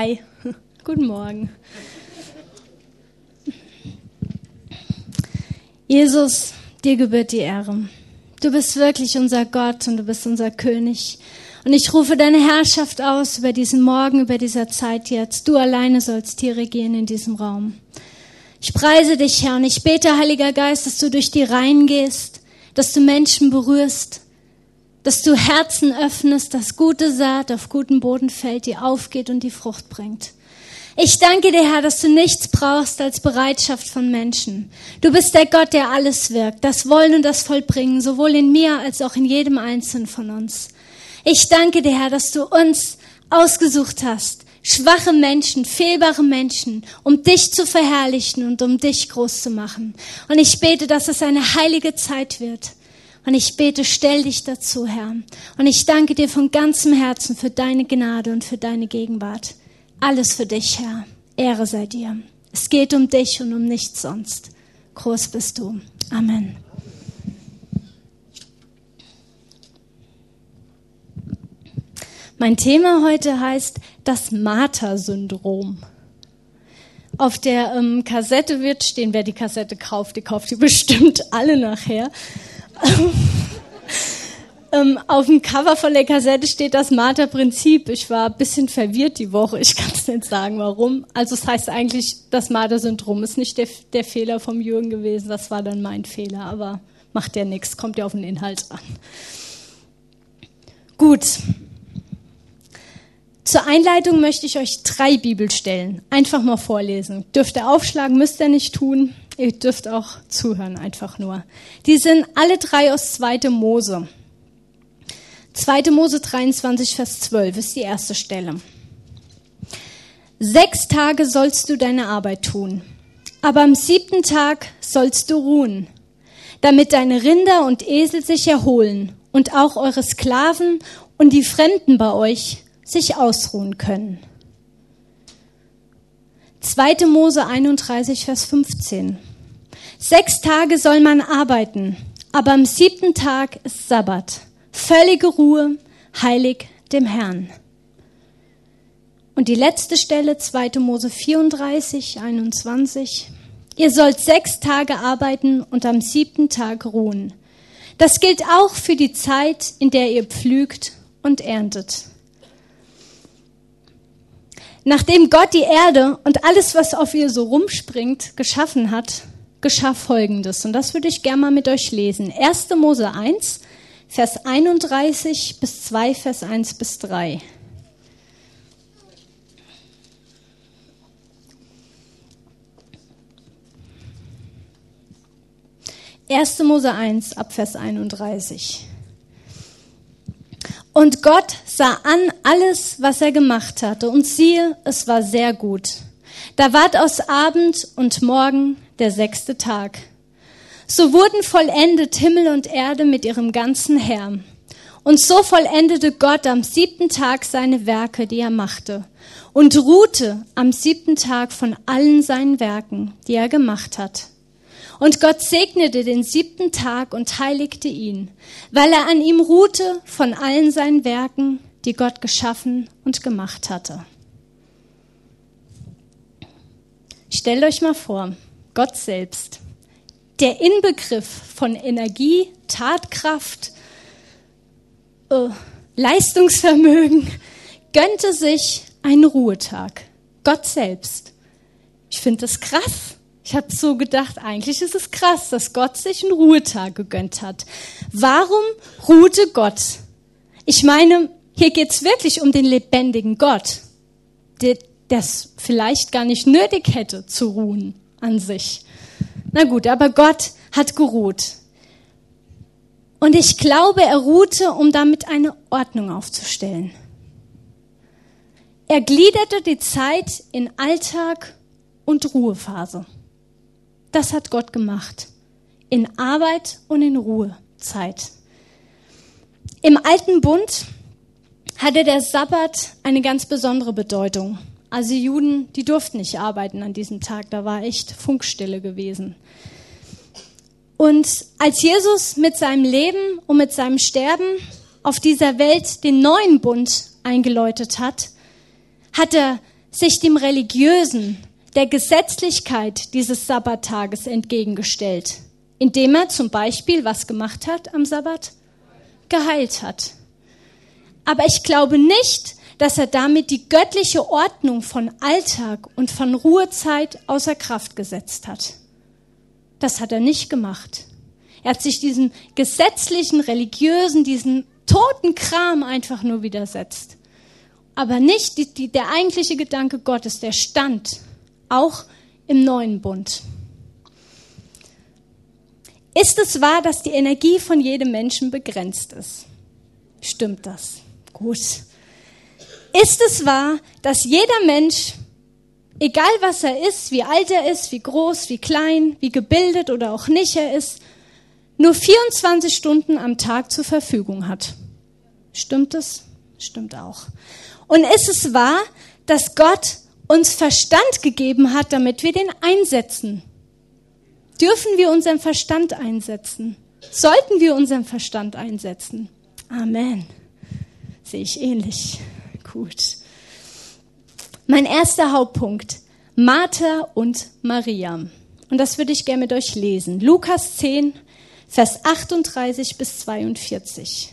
Hi, guten Morgen. Jesus, dir gebührt die Ehre. Du bist wirklich unser Gott und du bist unser König. Und ich rufe deine Herrschaft aus über diesen Morgen, über dieser Zeit jetzt. Du alleine sollst hier regieren in diesem Raum. Ich preise dich, Herr, und ich bete, Heiliger Geist, dass du durch die Reihen gehst, dass du Menschen berührst, dass du Herzen öffnest, dass gute Saat auf guten Boden fällt, die aufgeht und die Frucht bringt. Ich danke dir, Herr, dass du nichts brauchst als Bereitschaft von Menschen. Du bist der Gott, der alles wirkt, das Wollen und das Vollbringen, sowohl in mir als auch in jedem Einzelnen von uns. Ich danke dir, Herr, dass du uns ausgesucht hast, schwache Menschen, fehlbare Menschen, um dich zu verherrlichen und um dich groß zu machen. Und ich bete, dass es eine heilige Zeit wird. Und ich bete, stell dich dazu, Herr. Und ich danke dir von ganzem Herzen für deine Gnade und für deine Gegenwart. Alles für dich, Herr. Ehre sei dir. Es geht um dich und um nichts sonst. Groß bist du. Amen. Mein Thema heute heißt das Martha-Syndrom. Auf der Kassette wird stehen, wer die Kassette kauft, die kauft die bestimmt alle nachher. Auf dem Cover von der Kassette steht das Martha-Prinzip. Ich war ein bisschen verwirrt die Woche. Ich kann es nicht sagen, warum. Also es heißt eigentlich, das Martha-Syndrom ist nicht der Fehler vom Jürgen gewesen. Das war dann mein Fehler. Aber macht ja nichts. Kommt ja auf den Inhalt an. Gut. Zur Einleitung möchte ich euch 3 Bibelstellen einfach mal vorlesen. Dürft ihr aufschlagen, müsst ihr nicht tun. Ihr dürft auch zuhören, einfach nur. Die sind alle 3 aus 2. Mose. 2. Mose 23, Vers 12 ist die erste Stelle. 6 Tage sollst du deine Arbeit tun, aber am 7. Tag sollst du ruhen, damit deine Rinder und Esel sich erholen und auch eure Sklaven und die Fremden bei euch sich ausruhen können. 2. Mose 31, Vers 15. 6 Tage soll man arbeiten, aber am 7. Tag ist Sabbat. Völlige Ruhe, heilig dem Herrn. Und die letzte Stelle, 2. Mose 34, 21. Ihr sollt 6 Tage arbeiten und am 7. Tag ruhen. Das gilt auch für die Zeit, in der ihr pflügt und erntet. Nachdem Gott die Erde und alles, was auf ihr so rumspringt, geschaffen hat, geschah Folgendes. Und das würde ich gerne mal mit euch lesen. 1. Mose 1, Vers 31 bis 2, Vers 1 bis 3. Erste Mose 1, ab Vers 31. Und Gott sah an alles, was er gemacht hatte, und siehe, es war sehr gut. Da ward aus Abend und Morgen der 6. Tag. So wurden vollendet Himmel und Erde mit ihrem ganzen Heer. Und so vollendete Gott am 7. Tag seine Werke, die er machte, und ruhte am 7. Tag von allen seinen Werken, die er gemacht hat. Und Gott segnete den 7. Tag und heiligte ihn, weil er an ihm ruhte von allen seinen Werken, die Gott geschaffen und gemacht hatte. Stellt euch mal vor, Gott selbst, der Inbegriff von Energie, Tatkraft, Leistungsvermögen, gönnte sich einen Ruhetag. Gott selbst. Ich finde das krass. Ich habe so gedacht, eigentlich ist es krass, dass Gott sich einen Ruhetag gegönnt hat. Warum ruhte Gott? Ich meine, hier geht es wirklich um den lebendigen Gott, der es vielleicht gar nicht nötig hätte zu ruhen an sich. Na gut, aber Gott hat geruht. Und ich glaube, er ruhte, um damit eine Ordnung aufzustellen. Er gliederte die Zeit in Alltag und Ruhephase. Das hat Gott gemacht. In Arbeit und in Ruhezeit. Im Alten Bund hatte der Sabbat eine ganz besondere Bedeutung. Also die Juden, die durften nicht arbeiten an diesem Tag. Da war echt Funkstille gewesen. Und als Jesus mit seinem Leben und mit seinem Sterben auf dieser Welt den neuen Bund eingeläutet hat, hat er sich dem Religiösen, der Gesetzlichkeit dieses Sabbattages entgegengestellt, indem er zum Beispiel was gemacht hat am Sabbat? Geheilt hat. Aber ich glaube nicht, dass er damit die göttliche Ordnung von Alltag und von Ruhezeit außer Kraft gesetzt hat. Das hat er nicht gemacht. Er hat sich diesem gesetzlichen, religiösen, diesem toten Kram einfach nur widersetzt. Aber nicht der eigentliche Gedanke Gottes, der stand auch im neuen Bund. Ist es wahr, dass die Energie von jedem Menschen begrenzt ist? Stimmt das? Gut. Ist es wahr, dass jeder Mensch, egal was er ist, wie alt er ist, wie groß, wie klein, wie gebildet oder auch nicht er ist, nur 24 Stunden am Tag zur Verfügung hat? Stimmt es? Stimmt auch. Und ist es wahr, dass Gott uns Verstand gegeben hat, damit wir den einsetzen? Dürfen wir unseren Verstand einsetzen? Sollten wir unseren Verstand einsetzen? Amen. Sehe ich ähnlich. Gut. Mein erster Hauptpunkt. Martha und Maria. Und das würde ich gerne mit euch lesen. Lukas 10, Vers 38 bis 42.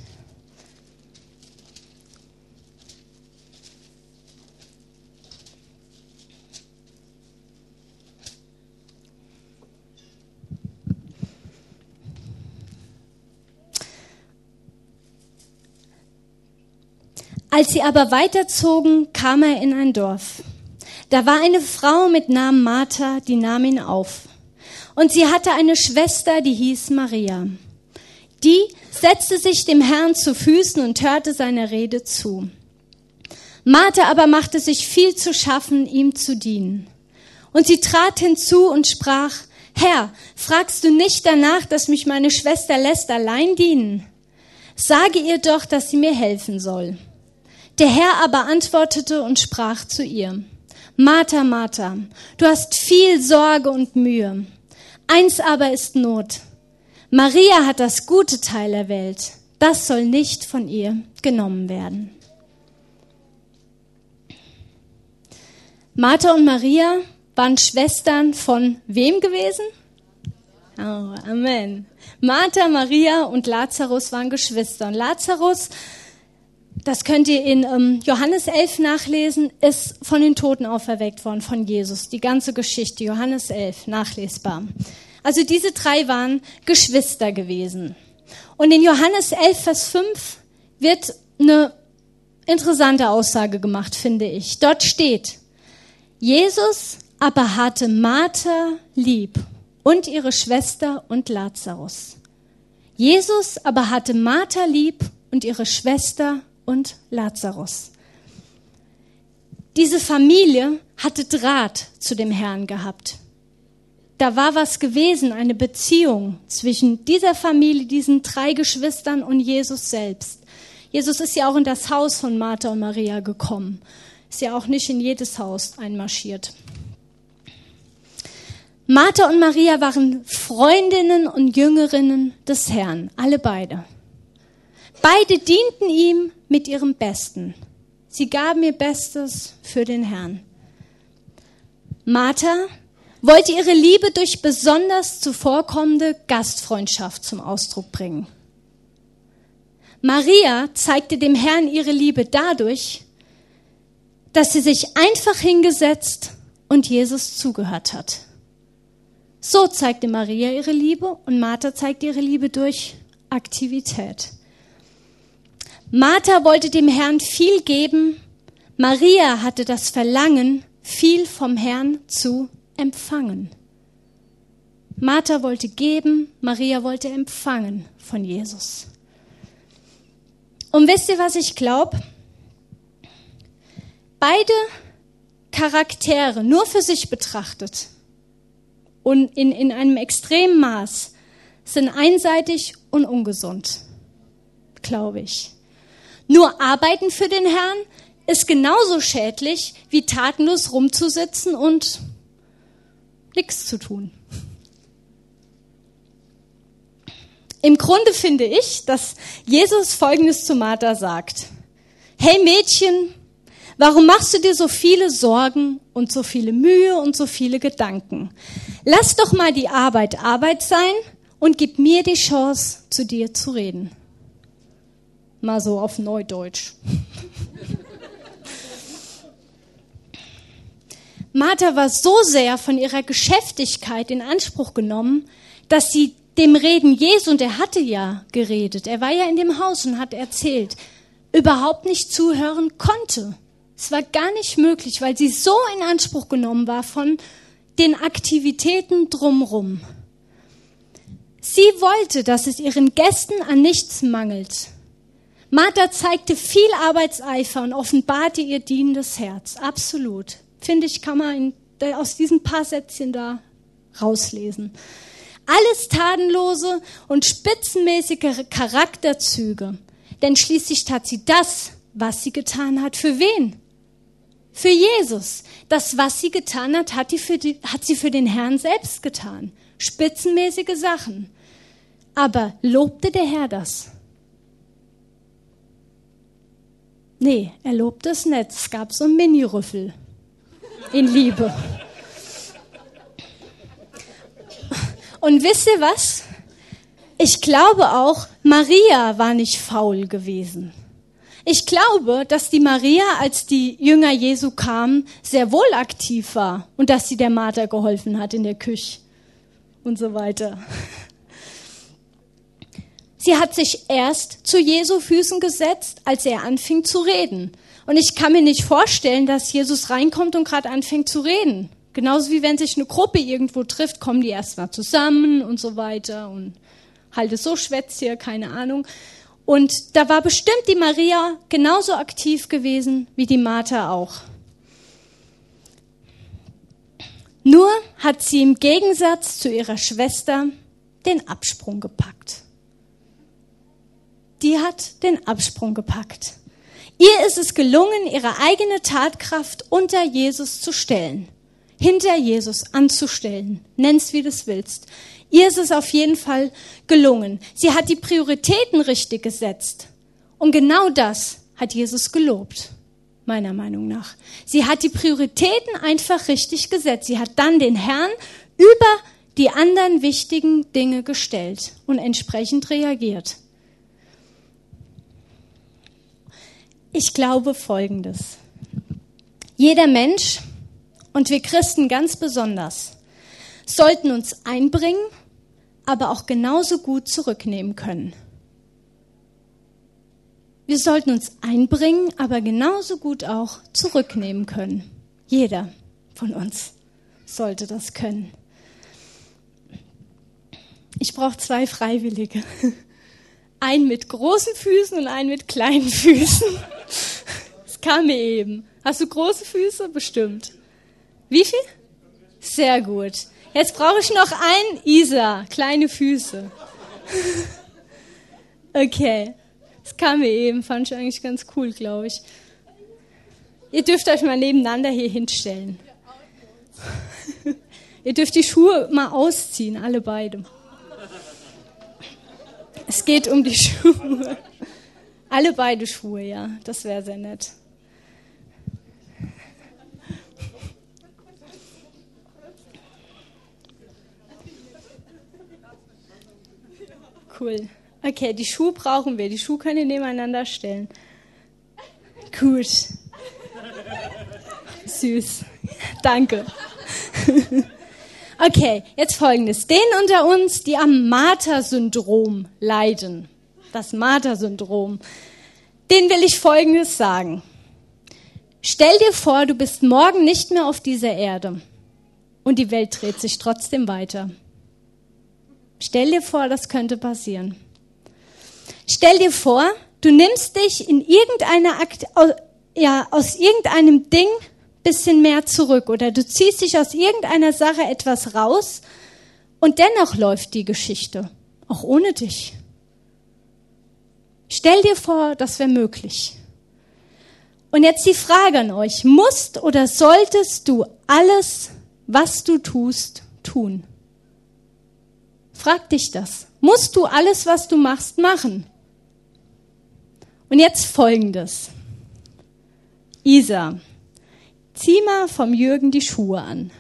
Als sie aber weiterzogen, kam er in ein Dorf. Da war eine Frau mit Namen Martha, die nahm ihn auf. Und sie hatte eine Schwester, die hieß Maria. Die setzte sich dem Herrn zu Füßen und hörte seiner Rede zu. Martha aber machte sich viel zu schaffen, ihm zu dienen. Und sie trat hinzu und sprach, Herr, fragst du nicht danach, dass mich meine Schwester lässt allein dienen? Sage ihr doch, dass sie mir helfen soll. Der Herr aber antwortete und sprach zu ihr, Martha, Martha, du hast viel Sorge und Mühe. Eins aber ist Not. Maria hat das gute Teil erwählt. Das soll nicht von ihr genommen werden. Martha und Maria waren Schwestern von wem gewesen? Oh, Amen. Martha, Maria und Lazarus waren Geschwister. Und Lazarus, das könnt ihr in Johannes 11 nachlesen, ist von den Toten auferweckt worden von Jesus. Die ganze Geschichte, Johannes 11, nachlesbar. Also diese drei waren Geschwister gewesen. Und in Johannes 11, Vers 5 wird eine interessante Aussage gemacht, finde ich. Dort steht, Jesus aber hatte Martha lieb und ihre Schwester und Lazarus. Jesus aber hatte Martha lieb und ihre Schwester und Lazarus. Diese Familie hatte Draht zu dem Herrn gehabt. Da war was gewesen, eine Beziehung zwischen dieser Familie, diesen drei Geschwistern und Jesus selbst. Jesus ist ja auch in das Haus von Martha und Maria gekommen. Ist ja auch nicht in jedes Haus einmarschiert. Martha und Maria waren Freundinnen und Jüngerinnen des Herrn, alle beide. Beide dienten ihm mit ihrem Besten. Sie gaben ihr Bestes für den Herrn. Martha wollte ihre Liebe durch besonders zuvorkommende Gastfreundschaft zum Ausdruck bringen. Maria zeigte dem Herrn ihre Liebe dadurch, dass sie sich einfach hingesetzt und Jesus zugehört hat. So zeigte Maria ihre Liebe und Martha zeigte ihre Liebe durch Aktivität. Martha wollte dem Herrn viel geben, Maria hatte das Verlangen, viel vom Herrn zu empfangen. Martha wollte geben, Maria wollte empfangen von Jesus. Und wisst ihr, was ich glaube? Beide Charaktere, nur für sich betrachtet und in einem extremen Maß, sind einseitig und ungesund, glaube ich. Nur arbeiten für den Herrn ist genauso schädlich, wie tatenlos rumzusitzen und nichts zu tun. Im Grunde finde ich, dass Jesus Folgendes zu Martha sagt. Hey Mädchen, Warum machst du dir so viele Sorgen und so viele Mühe und so viele Gedanken? Lass doch mal die Arbeit Arbeit sein und gib mir die Chance, zu dir zu reden. Mal so auf Neudeutsch. Martha war so sehr von ihrer Geschäftigkeit in Anspruch genommen, dass sie dem Reden Jesu, und er hatte ja geredet, er war ja in dem Haus und hat erzählt, überhaupt nicht zuhören konnte. Es war gar nicht möglich, weil sie so in Anspruch genommen war von den Aktivitäten drumherum. Sie wollte, dass es ihren Gästen an nichts mangelt. Martha zeigte viel Arbeitseifer und offenbarte ihr dienendes Herz. Absolut. Finde ich, kann man aus diesen paar Sätzchen da rauslesen. Alles tatenlose und spitzenmäßige Charakterzüge. Denn schließlich tat sie das, was sie getan hat. Für wen? Für Jesus. Das, was sie getan hat, hat sie für den Herrn selbst getan. Spitzenmäßige Sachen. Aber lobte der Herr das? Nee, er lobte es nicht. Es gab so einen Mini-Rüffel in Liebe. Und wisst ihr was? Ich glaube auch, Maria war nicht faul gewesen. Ich glaube, dass die Maria, als die Jünger Jesu kamen, sehr wohl aktiv war und dass sie der Martha geholfen hat in der Küche und so weiter. Sie hat sich erst zu Jesu Füßen gesetzt, als er anfing zu reden. Und ich kann mir nicht vorstellen, dass Jesus reinkommt und gerade anfängt zu reden. Genauso wie wenn sich eine Gruppe irgendwo trifft, kommen die erstmal zusammen und so weiter und halt es so schwätzt hier, keine Ahnung. Und da war bestimmt die Maria genauso aktiv gewesen wie die Martha auch. Nur hat sie im Gegensatz zu ihrer Schwester den Absprung gepackt. Die hat den Absprung gepackt. Ihr ist es gelungen, ihre eigene Tatkraft unter Jesus zu stellen. Hinter Jesus anzustellen. Nenn's, wie du es willst. Ihr ist es auf jeden Fall gelungen. Sie hat die Prioritäten richtig gesetzt. Und genau das hat Jesus gelobt, meiner Meinung nach. Sie hat die Prioritäten einfach richtig gesetzt. Sie hat dann den Herrn über die anderen wichtigen Dinge gestellt und entsprechend reagiert. Ich glaube Folgendes. Jeder Mensch, und wir Christen ganz besonders, sollten uns einbringen, aber auch genauso gut zurücknehmen können. Wir sollten uns einbringen, aber genauso gut auch zurücknehmen können. Jeder von uns sollte das können. Ich brauche 2 Freiwillige. Einen mit großen Füßen und einen mit kleinen Füßen. Das kam mir eben. Hast du große Füße? Bestimmt. Wie viel? Sehr gut. Jetzt brauche ich noch einen Isa, kleine Füße. Okay, das kam mir eben, fand ich eigentlich ganz cool, glaube ich. Ihr dürft euch mal nebeneinander hier hinstellen. Ihr dürft die Schuhe mal ausziehen, alle beide. Es geht um die Schuhe. Alle beide Schuhe, ja, das wäre sehr nett. Cool. Okay, die Schuhe brauchen wir. Die Schuhe können wir nebeneinander stellen. Gut. Süß. Danke. Okay, jetzt Folgendes. Denen unter uns, die am Martha-Syndrom leiden, das Martha-Syndrom, denen will ich Folgendes sagen. Stell dir vor, du bist morgen nicht mehr auf dieser Erde und die Welt dreht sich trotzdem weiter. Stell dir vor, das könnte passieren. Stell dir vor, du nimmst dich in aus irgendeinem Ding bisschen mehr zurück oder du ziehst dich aus irgendeiner Sache etwas raus und dennoch läuft die Geschichte, auch ohne dich. Stell dir vor, das wäre möglich. Und jetzt die Frage an euch, musst oder solltest du alles, was du tust, tun? Frag dich das. Musst du alles, was du machst, machen? Und jetzt Folgendes. Isa, zieh mal vom Jürgen die Schuhe an.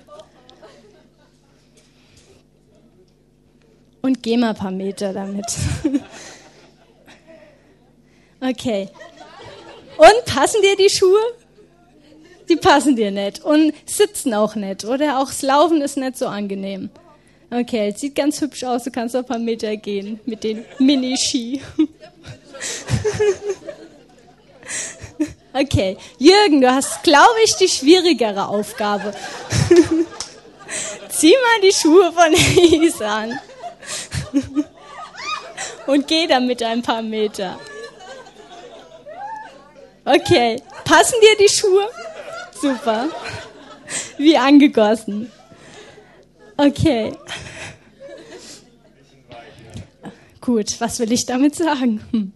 Und geh mal ein paar Meter damit. Okay. Und passen dir die Schuhe? Die passen dir nicht. Und sitzen auch nicht. Oder auch das Laufen ist nicht so angenehm. Okay, sieht ganz hübsch aus. Du kannst noch ein paar Meter gehen mit den Mini-Ski. Okay, Jürgen, du hast, glaube ich, die schwierigere Aufgabe. Zieh mal die Schuhe von Isa an. Und geh damit ein paar Meter. Okay, passen dir die Schuhe? Super. Wie angegossen. Okay. Gut, was will ich damit sagen?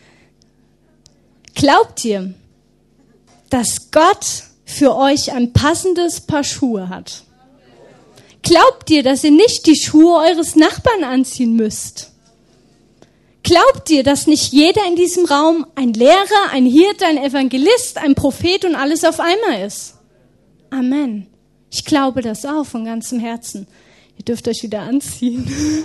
Glaubt ihr, dass Gott für euch ein passendes Paar Schuhe hat? Glaubt ihr, dass ihr nicht die Schuhe eures Nachbarn anziehen müsst? Glaubt ihr, dass nicht jeder in diesem Raum ein Lehrer, ein Hirte, ein Evangelist, ein Prophet und alles auf einmal ist? Amen. Ich glaube das auch von ganzem Herzen. Ihr dürft euch wieder anziehen.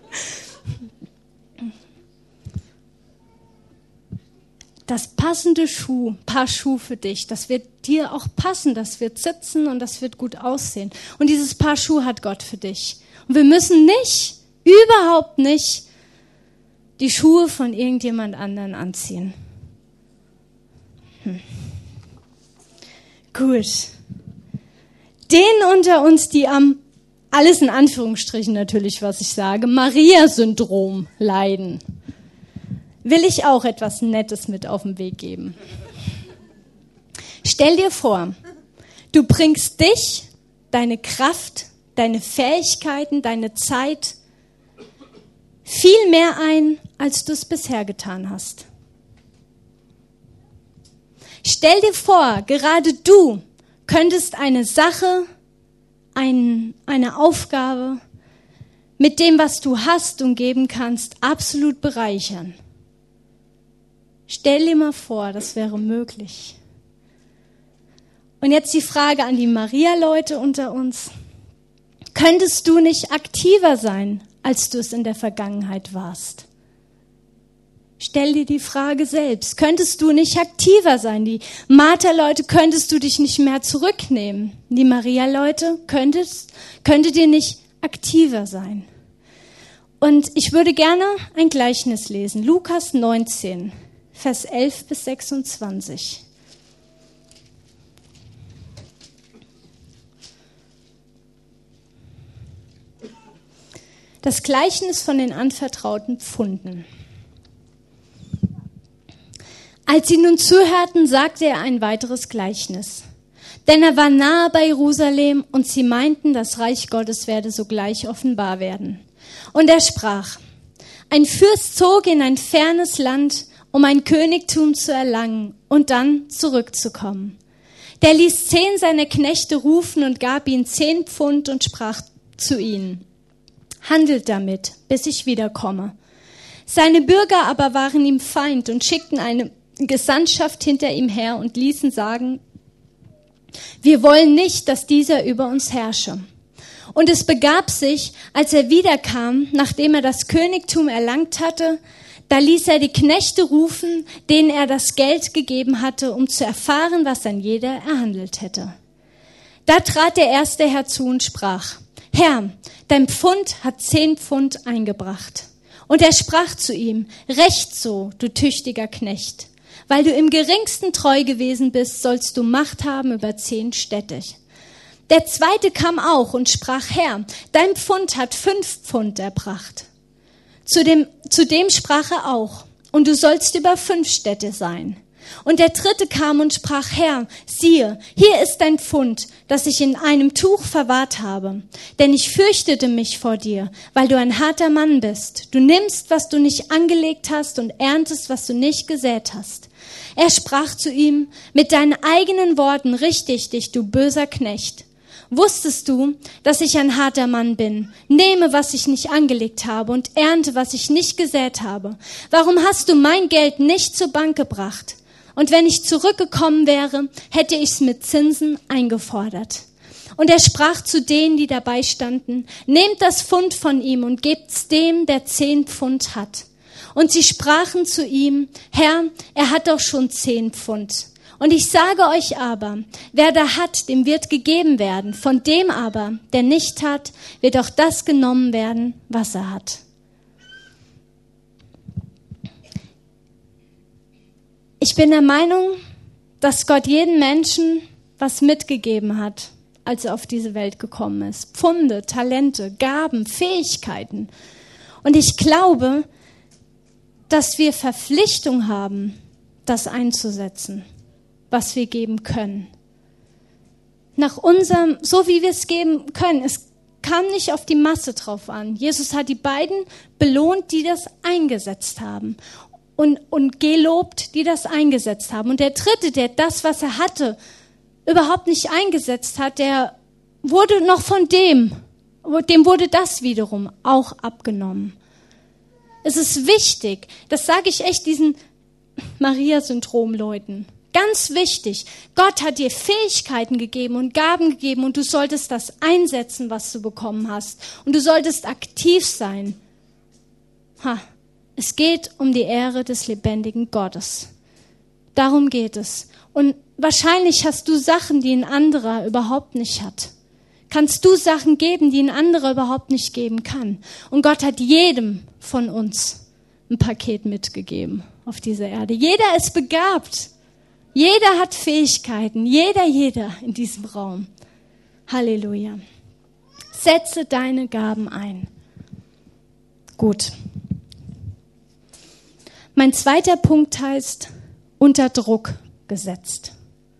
Das passende Paar Schuh für dich, das wird dir auch passen, das wird sitzen und das wird gut aussehen. Und dieses Paar Schuh hat Gott für dich. Und wir müssen nicht, überhaupt nicht, die Schuhe von irgendjemand anderen anziehen. Gut. Den unter uns, die am, alles in Anführungsstrichen natürlich, was ich sage, Maria-Syndrom leiden, will ich auch etwas Nettes mit auf den Weg geben. Stell dir vor, du bringst dich, deine Kraft, deine Fähigkeiten, deine Zeit viel mehr ein, als du es bisher getan hast. Stell dir vor, gerade du könntest eine Sache, eine Aufgabe mit dem, was du hast und geben kannst, absolut bereichern. Stell dir mal vor, das wäre möglich. Und jetzt die Frage an die Maria-Leute unter uns. Könntest du nicht aktiver sein, als du es in der Vergangenheit warst? Stell dir die Frage selbst. Könntest du nicht aktiver sein? Die Martha-Leute, könntest du dich nicht mehr zurücknehmen? Die Maria-Leute, könntet ihr nicht aktiver sein? Und ich würde gerne ein Gleichnis lesen. Lukas 19, Vers 11 bis 26. Das Gleichnis von den anvertrauten Pfunden. Als sie nun zuhörten, sagte er ein weiteres Gleichnis. Denn er war nahe bei Jerusalem und sie meinten, das Reich Gottes werde sogleich offenbar werden. Und er sprach, ein Fürst zog in ein fernes Land, um ein Königtum zu erlangen und dann zurückzukommen. Der ließ 10 seiner Knechte rufen und gab ihnen 10 Pfund und sprach zu ihnen, handelt damit, bis ich wiederkomme. Seine Bürger aber waren ihm Feind und schickten eine Gesandtschaft hinter ihm her und ließen sagen, wir wollen nicht, dass dieser über uns herrsche. Und es begab sich, als er wiederkam, nachdem er das Königtum erlangt hatte, da ließ er die Knechte rufen, denen er das Geld gegeben hatte, um zu erfahren, was an jeder erhandelt hätte. Da trat der erste herzu und sprach, Herr, dein Pfund hat 10 Pfund eingebracht. Und er sprach zu ihm, recht so, du tüchtiger Knecht. Weil du im geringsten treu gewesen bist, sollst du Macht haben über 10 Städte. Der zweite kam auch und sprach, Herr, dein Pfund hat 5 Pfund erbracht. Zu dem sprach er auch, und du sollst über 5 Städte sein. Und der dritte kam und sprach, Herr, siehe, hier ist dein Pfund, das ich in einem Tuch verwahrt habe. Denn ich fürchtete mich vor dir, weil du ein harter Mann bist. Du nimmst, was du nicht angelegt hast und erntest, was du nicht gesät hast. Er sprach zu ihm, mit deinen eigenen Worten richte ich dich, du böser Knecht. Wusstest du, dass ich ein harter Mann bin? Nehme, was ich nicht angelegt habe und ernte, was ich nicht gesät habe. Warum hast du mein Geld nicht zur Bank gebracht? Und wenn ich zurückgekommen wäre, hätte ich es mit Zinsen eingefordert. Und er sprach zu denen, die dabei standen, nehmt das Pfund von ihm und gebt's dem, der 10 Pfund hat. Und sie sprachen zu ihm, Herr, er hat doch schon 10 Pfund. Und ich sage euch aber, wer da hat, dem wird gegeben werden. Von dem aber, der nicht hat, wird auch das genommen werden, was er hat. Ich bin der Meinung, dass Gott jedem Menschen was mitgegeben hat, als er auf diese Welt gekommen ist. Pfunde, Talente, Gaben, Fähigkeiten. Und ich glaube, dass wir Verpflichtung haben, das einzusetzen, was wir geben können. Nach unserem, so wie wir es geben können. Es kam nicht auf die Masse drauf an. Jesus hat die beiden belohnt, die das eingesetzt haben. Und gelobt, die das eingesetzt haben. Und der dritte, der das, was er hatte, überhaupt nicht eingesetzt hat, der wurde noch von dem wurde das wiederum auch abgenommen. Es ist wichtig, das sage ich echt diesen Maria-Syndrom-Leuten, ganz wichtig, Gott hat dir Fähigkeiten gegeben und Gaben gegeben und du solltest das einsetzen, was du bekommen hast. Und du solltest aktiv sein. Es geht um die Ehre des lebendigen Gottes. Darum geht es. Und wahrscheinlich hast du Sachen, die ein anderer überhaupt nicht hat. Kannst du Sachen geben, die ein anderer überhaupt nicht geben kann. Und Gott hat jedem von uns ein Paket mitgegeben auf dieser Erde. Jeder ist begabt. Jeder hat Fähigkeiten. Jeder in diesem Raum. Halleluja. Setze deine Gaben ein. Gut. Mein zweiter Punkt heißt, unter Druck gesetzt.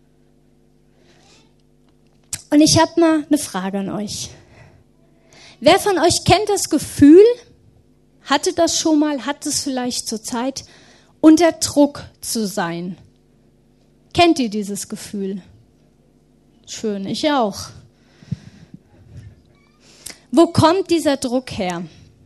Und ich habe mal eine Frage an euch. Wer von euch kennt das Gefühl, hatte das schon mal, hat es vielleicht zur Zeit, unter Druck zu sein? Kennt ihr dieses Gefühl? Schön, ich auch. Wo kommt dieser Druck her?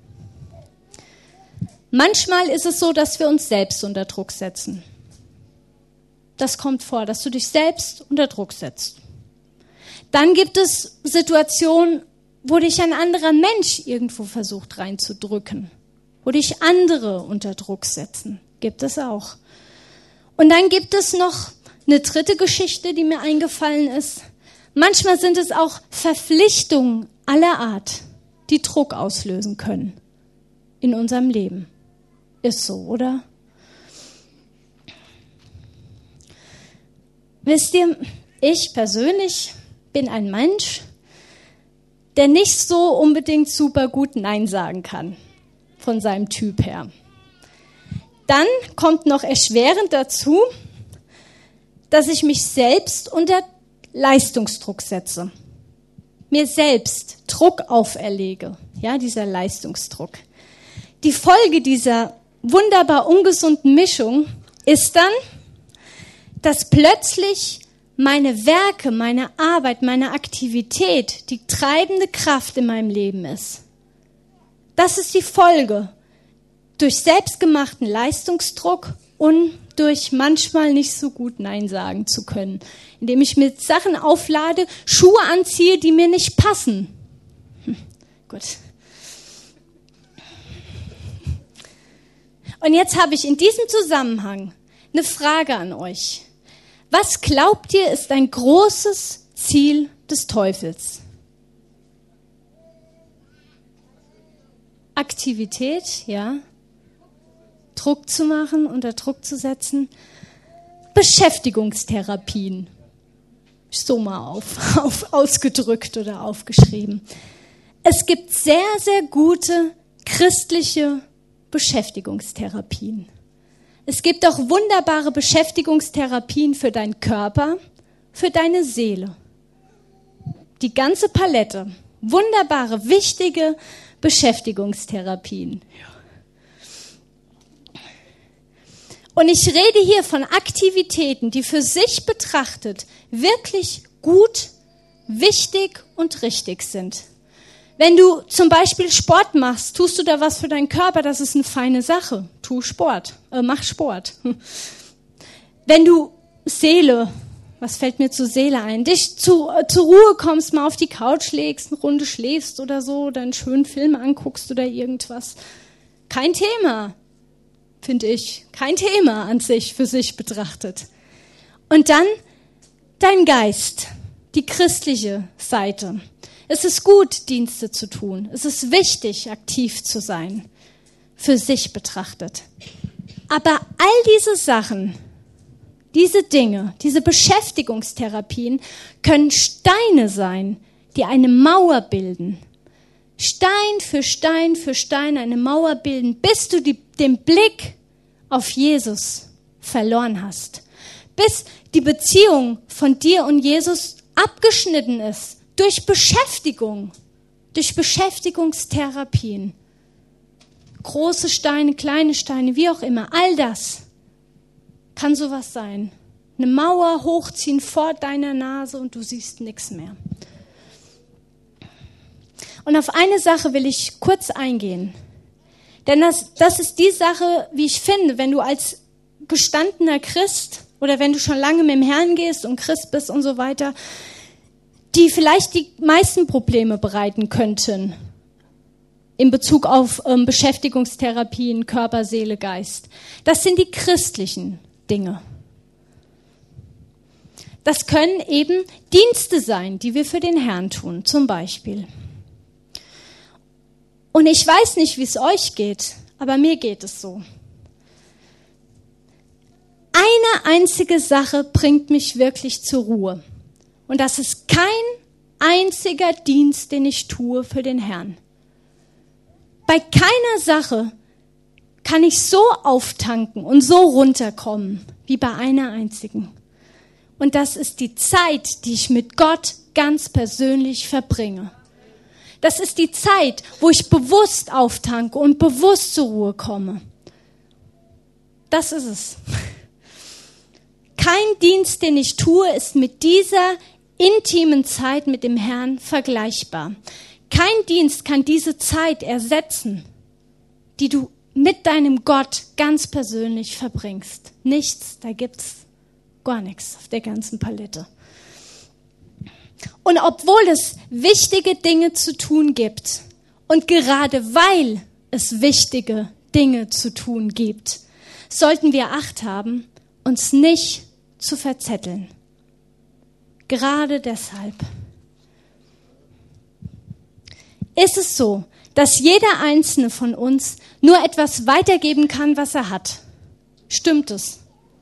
Manchmal ist es so, dass wir uns selbst unter Druck setzen. Das kommt vor, dass du dich selbst unter Druck setzt. Dann gibt es Situationen, wo dich ein anderer Mensch irgendwo versucht reinzudrücken, wo dich andere unter Druck setzen. Gibt es auch. Und dann gibt es noch eine dritte Geschichte, die mir eingefallen ist. Manchmal sind es auch Verpflichtungen aller Art, die Druck auslösen können in unserem Leben. Ist so, oder? Wisst ihr, ich persönlich bin ein Mensch, der nicht so unbedingt super gut Nein sagen kann, von seinem Typ her. Dann kommt noch erschwerend dazu, dass ich mich selbst unter Leistungsdruck setze. Mir selbst Druck auferlege, ja, dieser Leistungsdruck. Die Folge dieser wunderbar ungesunden Mischung ist dann, dass plötzlich meine Werke, meine Arbeit, meine Aktivität die treibende Kraft in meinem Leben ist. Das ist die Folge. Durch selbstgemachten Leistungsdruck und durch manchmal nicht so gut Nein sagen zu können. Indem ich mir Sachen auflade, Schuhe anziehe, die mir nicht passen. Gut. Und jetzt habe ich in diesem Zusammenhang eine Frage an euch. Was glaubt ihr, ist ein großes Ziel des Teufels? Aktivität, ja. Druck zu machen, unter Druck zu setzen. Beschäftigungstherapien. So mal ausgedrückt oder aufgeschrieben. Es gibt sehr, sehr gute christliche Beschäftigungstherapien. Es gibt auch wunderbare Beschäftigungstherapien für deinen Körper, für deine Seele. Die ganze Palette. Wunderbare, wichtige Beschäftigungstherapien. Und ich rede hier von Aktivitäten, die für sich betrachtet wirklich gut, wichtig und richtig sind. Wenn du zum Beispiel Sport machst, tust du da was für deinen Körper, das ist eine feine Sache. Tu Sport, mach Sport. Wenn Wenn du Seele, was fällt mir zur Seele ein, dich zur Ruhe kommst, mal auf die Couch legst, eine Runde schläfst oder so, oder einen schönen Film anguckst oder irgendwas. Kein Thema, finde ich. Kein Thema an sich, für sich betrachtet. Und dann dein Geist, die christliche Seite. Es ist gut, Dienste zu tun. Es ist wichtig, aktiv zu sein, für sich betrachtet. Aber all diese Sachen, diese Dinge, diese Beschäftigungstherapien können Steine sein, die eine Mauer bilden. Stein für Stein für Stein eine Mauer bilden, bis du den Blick auf Jesus verloren hast. Bis die Beziehung von dir und Jesus abgeschnitten ist. Durch Beschäftigung, durch Beschäftigungstherapien. Große Steine, kleine Steine, wie auch immer, all das kann sowas sein. Eine Mauer hochziehen vor deiner Nase und du siehst nichts mehr. Und auf eine Sache will ich kurz eingehen. Denn das ist die Sache, wie ich finde, wenn du als gestandener Christ oder wenn du schon lange mit dem Herrn gehst und Christ bist und so weiter, die vielleicht die meisten Probleme bereiten könnten in Bezug auf Beschäftigungstherapien, Körper, Seele, Geist. Das sind die christlichen Dinge. Das können eben Dienste sein, die wir für den Herrn tun, zum Beispiel. Und ich weiß nicht, wie es euch geht, aber mir geht es so. Eine einzige Sache bringt mich wirklich zur Ruhe. Und das ist kein einziger Dienst, den ich tue für den Herrn. Bei keiner Sache kann ich so auftanken und so runterkommen, wie bei einer einzigen. Und das ist die Zeit, die ich mit Gott ganz persönlich verbringe. Das ist die Zeit, wo ich bewusst auftanke und bewusst zur Ruhe komme. Das ist es. Kein Dienst, den ich tue, ist mit dieser intimen Zeit mit dem Herrn vergleichbar. Kein Dienst kann diese Zeit ersetzen, die du mit deinem Gott ganz persönlich verbringst. Nichts, da gibt's gar nichts auf der ganzen Palette. Und obwohl es wichtige Dinge zu tun gibt und gerade weil es wichtige Dinge zu tun gibt, sollten wir Acht haben, uns nicht zu verzetteln. Gerade deshalb ist es so, dass jeder Einzelne von uns nur etwas weitergeben kann, was er hat. Stimmt es?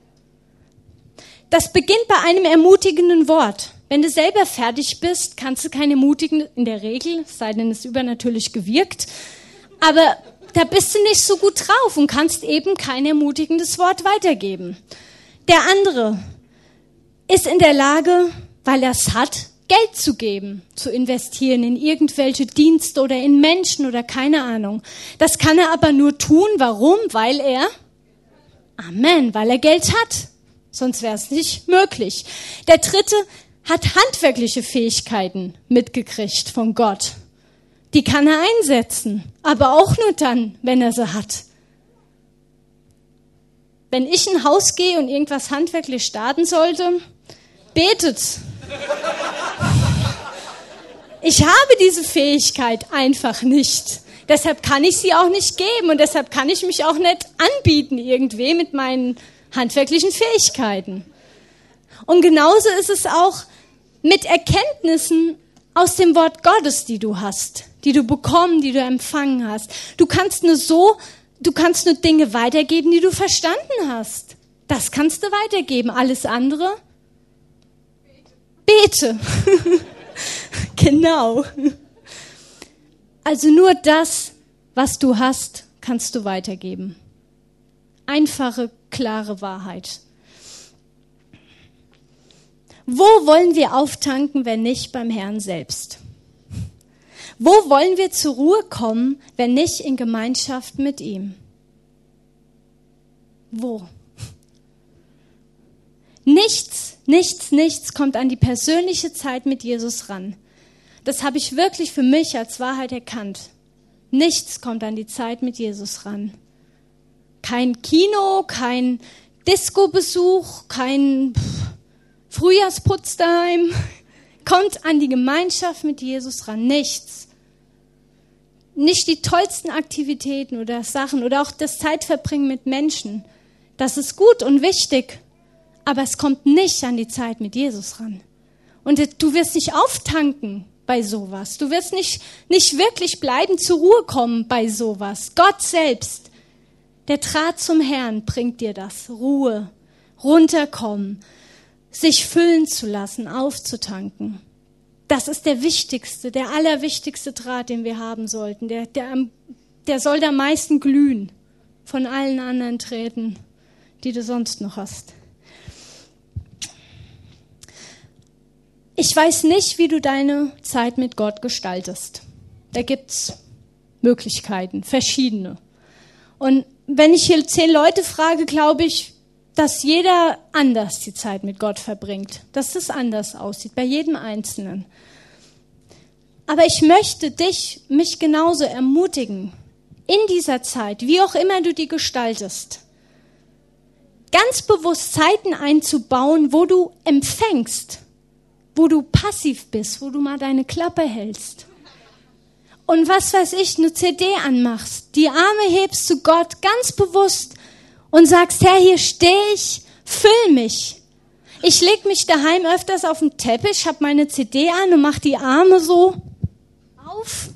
Das beginnt bei einem ermutigenden Wort. Wenn du selber fertig bist, kannst du kein ermutigende, in der Regel, sei denn es übernatürlich gewirkt, aber da bist du nicht so gut drauf und kannst eben kein ermutigendes Wort weitergeben. Der andere ist in der Lage, weil er es hat, Geld zu geben, zu investieren in irgendwelche Dienste oder in Menschen oder keine Ahnung. Das kann er aber nur tun. Warum? Weil er Geld hat. Sonst wäre es nicht möglich. Der dritte hat handwerkliche Fähigkeiten mitgekriegt von Gott. Die kann er einsetzen, aber auch nur dann, wenn er sie hat. Wenn ich in ein Haus gehe und irgendwas handwerklich starten sollte, betet. Ich habe diese Fähigkeit einfach nicht. Deshalb kann ich sie auch nicht geben und deshalb kann ich mich auch nicht anbieten irgendwie mit meinen handwerklichen Fähigkeiten. Und genauso ist es auch mit Erkenntnissen aus dem Wort Gottes, die du hast, die du bekommen, die du empfangen hast. Du kannst nur Dinge weitergeben, die du verstanden hast. Das kannst du weitergeben. Alles andere? Bete. Genau. Also nur das, was du hast, kannst du weitergeben. Einfache, klare Wahrheit. Wo wollen wir auftanken, wenn nicht beim Herrn selbst? Wo wollen wir zur Ruhe kommen, wenn nicht in Gemeinschaft mit ihm? Wo? Nichts kommt an die persönliche Zeit mit Jesus ran. Das habe ich wirklich für mich als Wahrheit erkannt. Nichts kommt an die Zeit mit Jesus ran. Kein Kino, kein Disco-Besuch, kein Frühjahrsputz daheim. Kommt an die Gemeinschaft mit Jesus ran, nichts. Nicht die tollsten Aktivitäten oder Sachen oder auch das Zeitverbringen mit Menschen. Das ist gut und wichtig, aber es kommt nicht an die Zeit mit Jesus ran. Und du wirst nicht auftanken bei sowas. Du wirst nicht wirklich bleiben, zur Ruhe kommen bei sowas. Gott selbst, der Draht zum Herrn, bringt dir das. Ruhe, runterkommen, sich füllen zu lassen, aufzutanken. Das ist der wichtigste, der allerwichtigste Draht, den wir haben sollten. Der soll am meisten glühen von allen anderen Drähten, die du sonst noch hast. Ich weiß nicht, wie du deine Zeit mit Gott gestaltest. Da gibt's Möglichkeiten, verschiedene. Und wenn ich hier 10 Leute frage, glaube ich, dass jeder anders die Zeit mit Gott verbringt. Dass das anders aussieht, bei jedem Einzelnen. Aber ich möchte mich genauso ermutigen, in dieser Zeit, wie auch immer du die gestaltest, ganz bewusst Zeiten einzubauen, wo du empfängst, wo du passiv bist, wo du mal deine Klappe hältst. Und was weiß ich, eine CD anmachst, die Arme hebst zu Gott ganz bewusst und sagst, Herr, hier stehe ich, füll mich. Ich leg mich daheim öfters auf den Teppich, hab meine CD an und mach die Arme so auf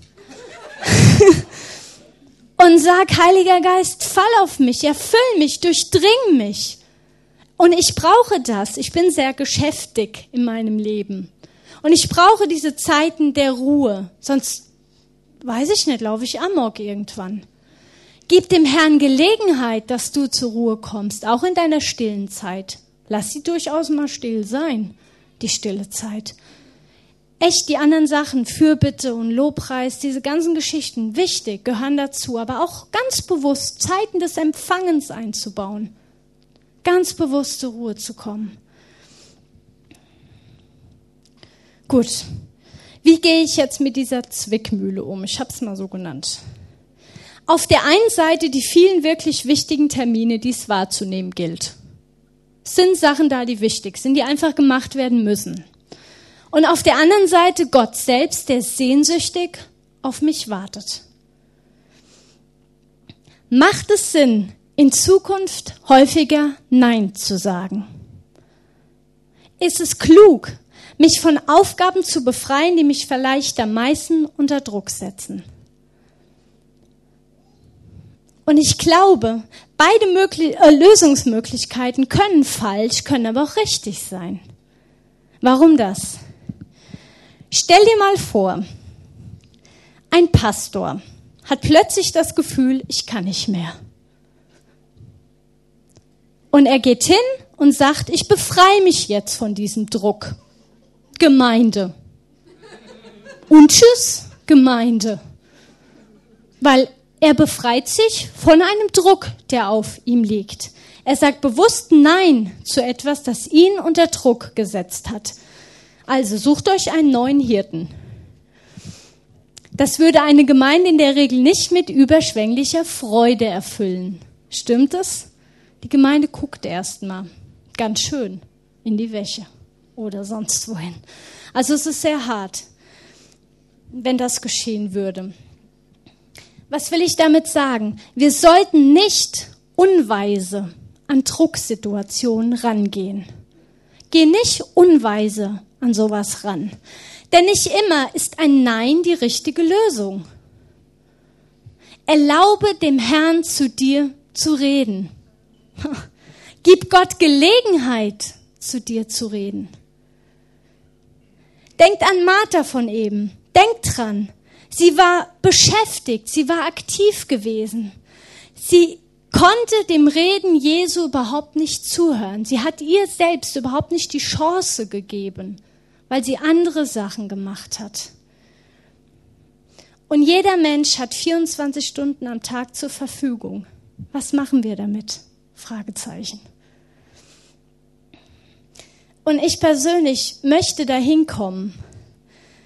und sag, Heiliger Geist, fall auf mich, erfüll mich, durchdring mich. Und ich brauche das. Ich bin sehr geschäftig in meinem Leben. Und ich brauche diese Zeiten der Ruhe. Sonst, weiß ich nicht, laufe ich amok irgendwann. Gib dem Herrn Gelegenheit, dass du zur Ruhe kommst, auch in deiner stillen Zeit. Lass sie durchaus mal still sein, die stille Zeit. Echt, die anderen Sachen, Fürbitte und Lobpreis, diese ganzen Geschichten, wichtig, gehören dazu. Aber auch ganz bewusst Zeiten des Empfangens einzubauen. Ganz bewusst zur Ruhe zu kommen. Gut, wie gehe ich jetzt mit dieser Zwickmühle um? Ich habe es mal so genannt. Auf der einen Seite die vielen wirklich wichtigen Termine, die es wahrzunehmen gilt. Es sind Sachen da, die wichtig sind, die einfach gemacht werden müssen. Und auf der anderen Seite Gott selbst, der sehnsüchtig auf mich wartet. Macht es Sinn, in Zukunft häufiger Nein zu sagen? Ist es klug, mich von Aufgaben zu befreien, die mich vielleicht am meisten unter Druck setzen? Und ich glaube, beide Lösungsmöglichkeiten können falsch, können aber auch richtig sein. Warum das? Stell dir mal vor, ein Pastor hat plötzlich das Gefühl, ich kann nicht mehr. Und er geht hin und sagt, ich befreie mich jetzt von diesem Druck. Gemeinde. Und tschüss, Gemeinde. Weil er befreit sich von einem Druck, der auf ihm liegt. Er sagt bewusst Nein zu etwas, das ihn unter Druck gesetzt hat. Also sucht euch einen neuen Hirten. Das würde eine Gemeinde in der Regel nicht mit überschwänglicher Freude erfüllen. Stimmt es? Die Gemeinde guckt erstmal ganz schön in die Wäsche oder sonst wohin. Also es ist sehr hart, wenn das geschehen würde. Was will ich damit sagen? Wir sollten nicht unweise an Drucksituationen rangehen. Geh nicht unweise an sowas ran. Denn nicht immer ist ein Nein die richtige Lösung. Erlaube dem Herrn zu dir zu reden. Gib Gott Gelegenheit, zu dir zu reden. Denkt an Martha von eben. Denkt dran. Sie war beschäftigt, sie war aktiv gewesen. Sie konnte dem Reden Jesu überhaupt nicht zuhören. Sie hat ihr selbst überhaupt nicht die Chance gegeben, weil sie andere Sachen gemacht hat. Und jeder Mensch hat 24 Stunden am Tag zur Verfügung. Was machen wir damit? Fragezeichen. Und ich persönlich möchte dahin kommen,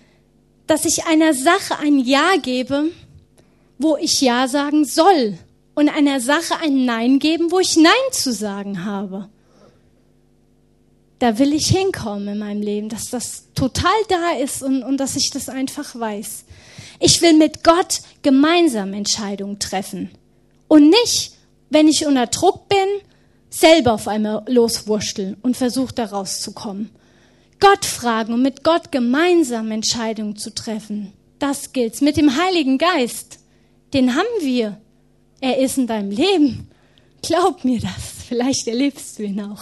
dass ich einer Sache ein Ja gebe, wo ich Ja sagen soll und einer Sache ein Nein geben, wo ich Nein zu sagen habe. Da will ich hinkommen in meinem Leben, dass das total da ist und dass ich das einfach weiß. Ich will mit Gott gemeinsam Entscheidungen treffen und nicht, wenn ich unter Druck bin, selber auf einmal loswurschteln und versuche, da rauszukommen. Gott fragen und mit Gott gemeinsam Entscheidungen zu treffen. Das gilt's. Mit dem Heiligen Geist, den haben wir. Er ist in deinem Leben. Glaub mir das. Vielleicht erlebst du ihn auch.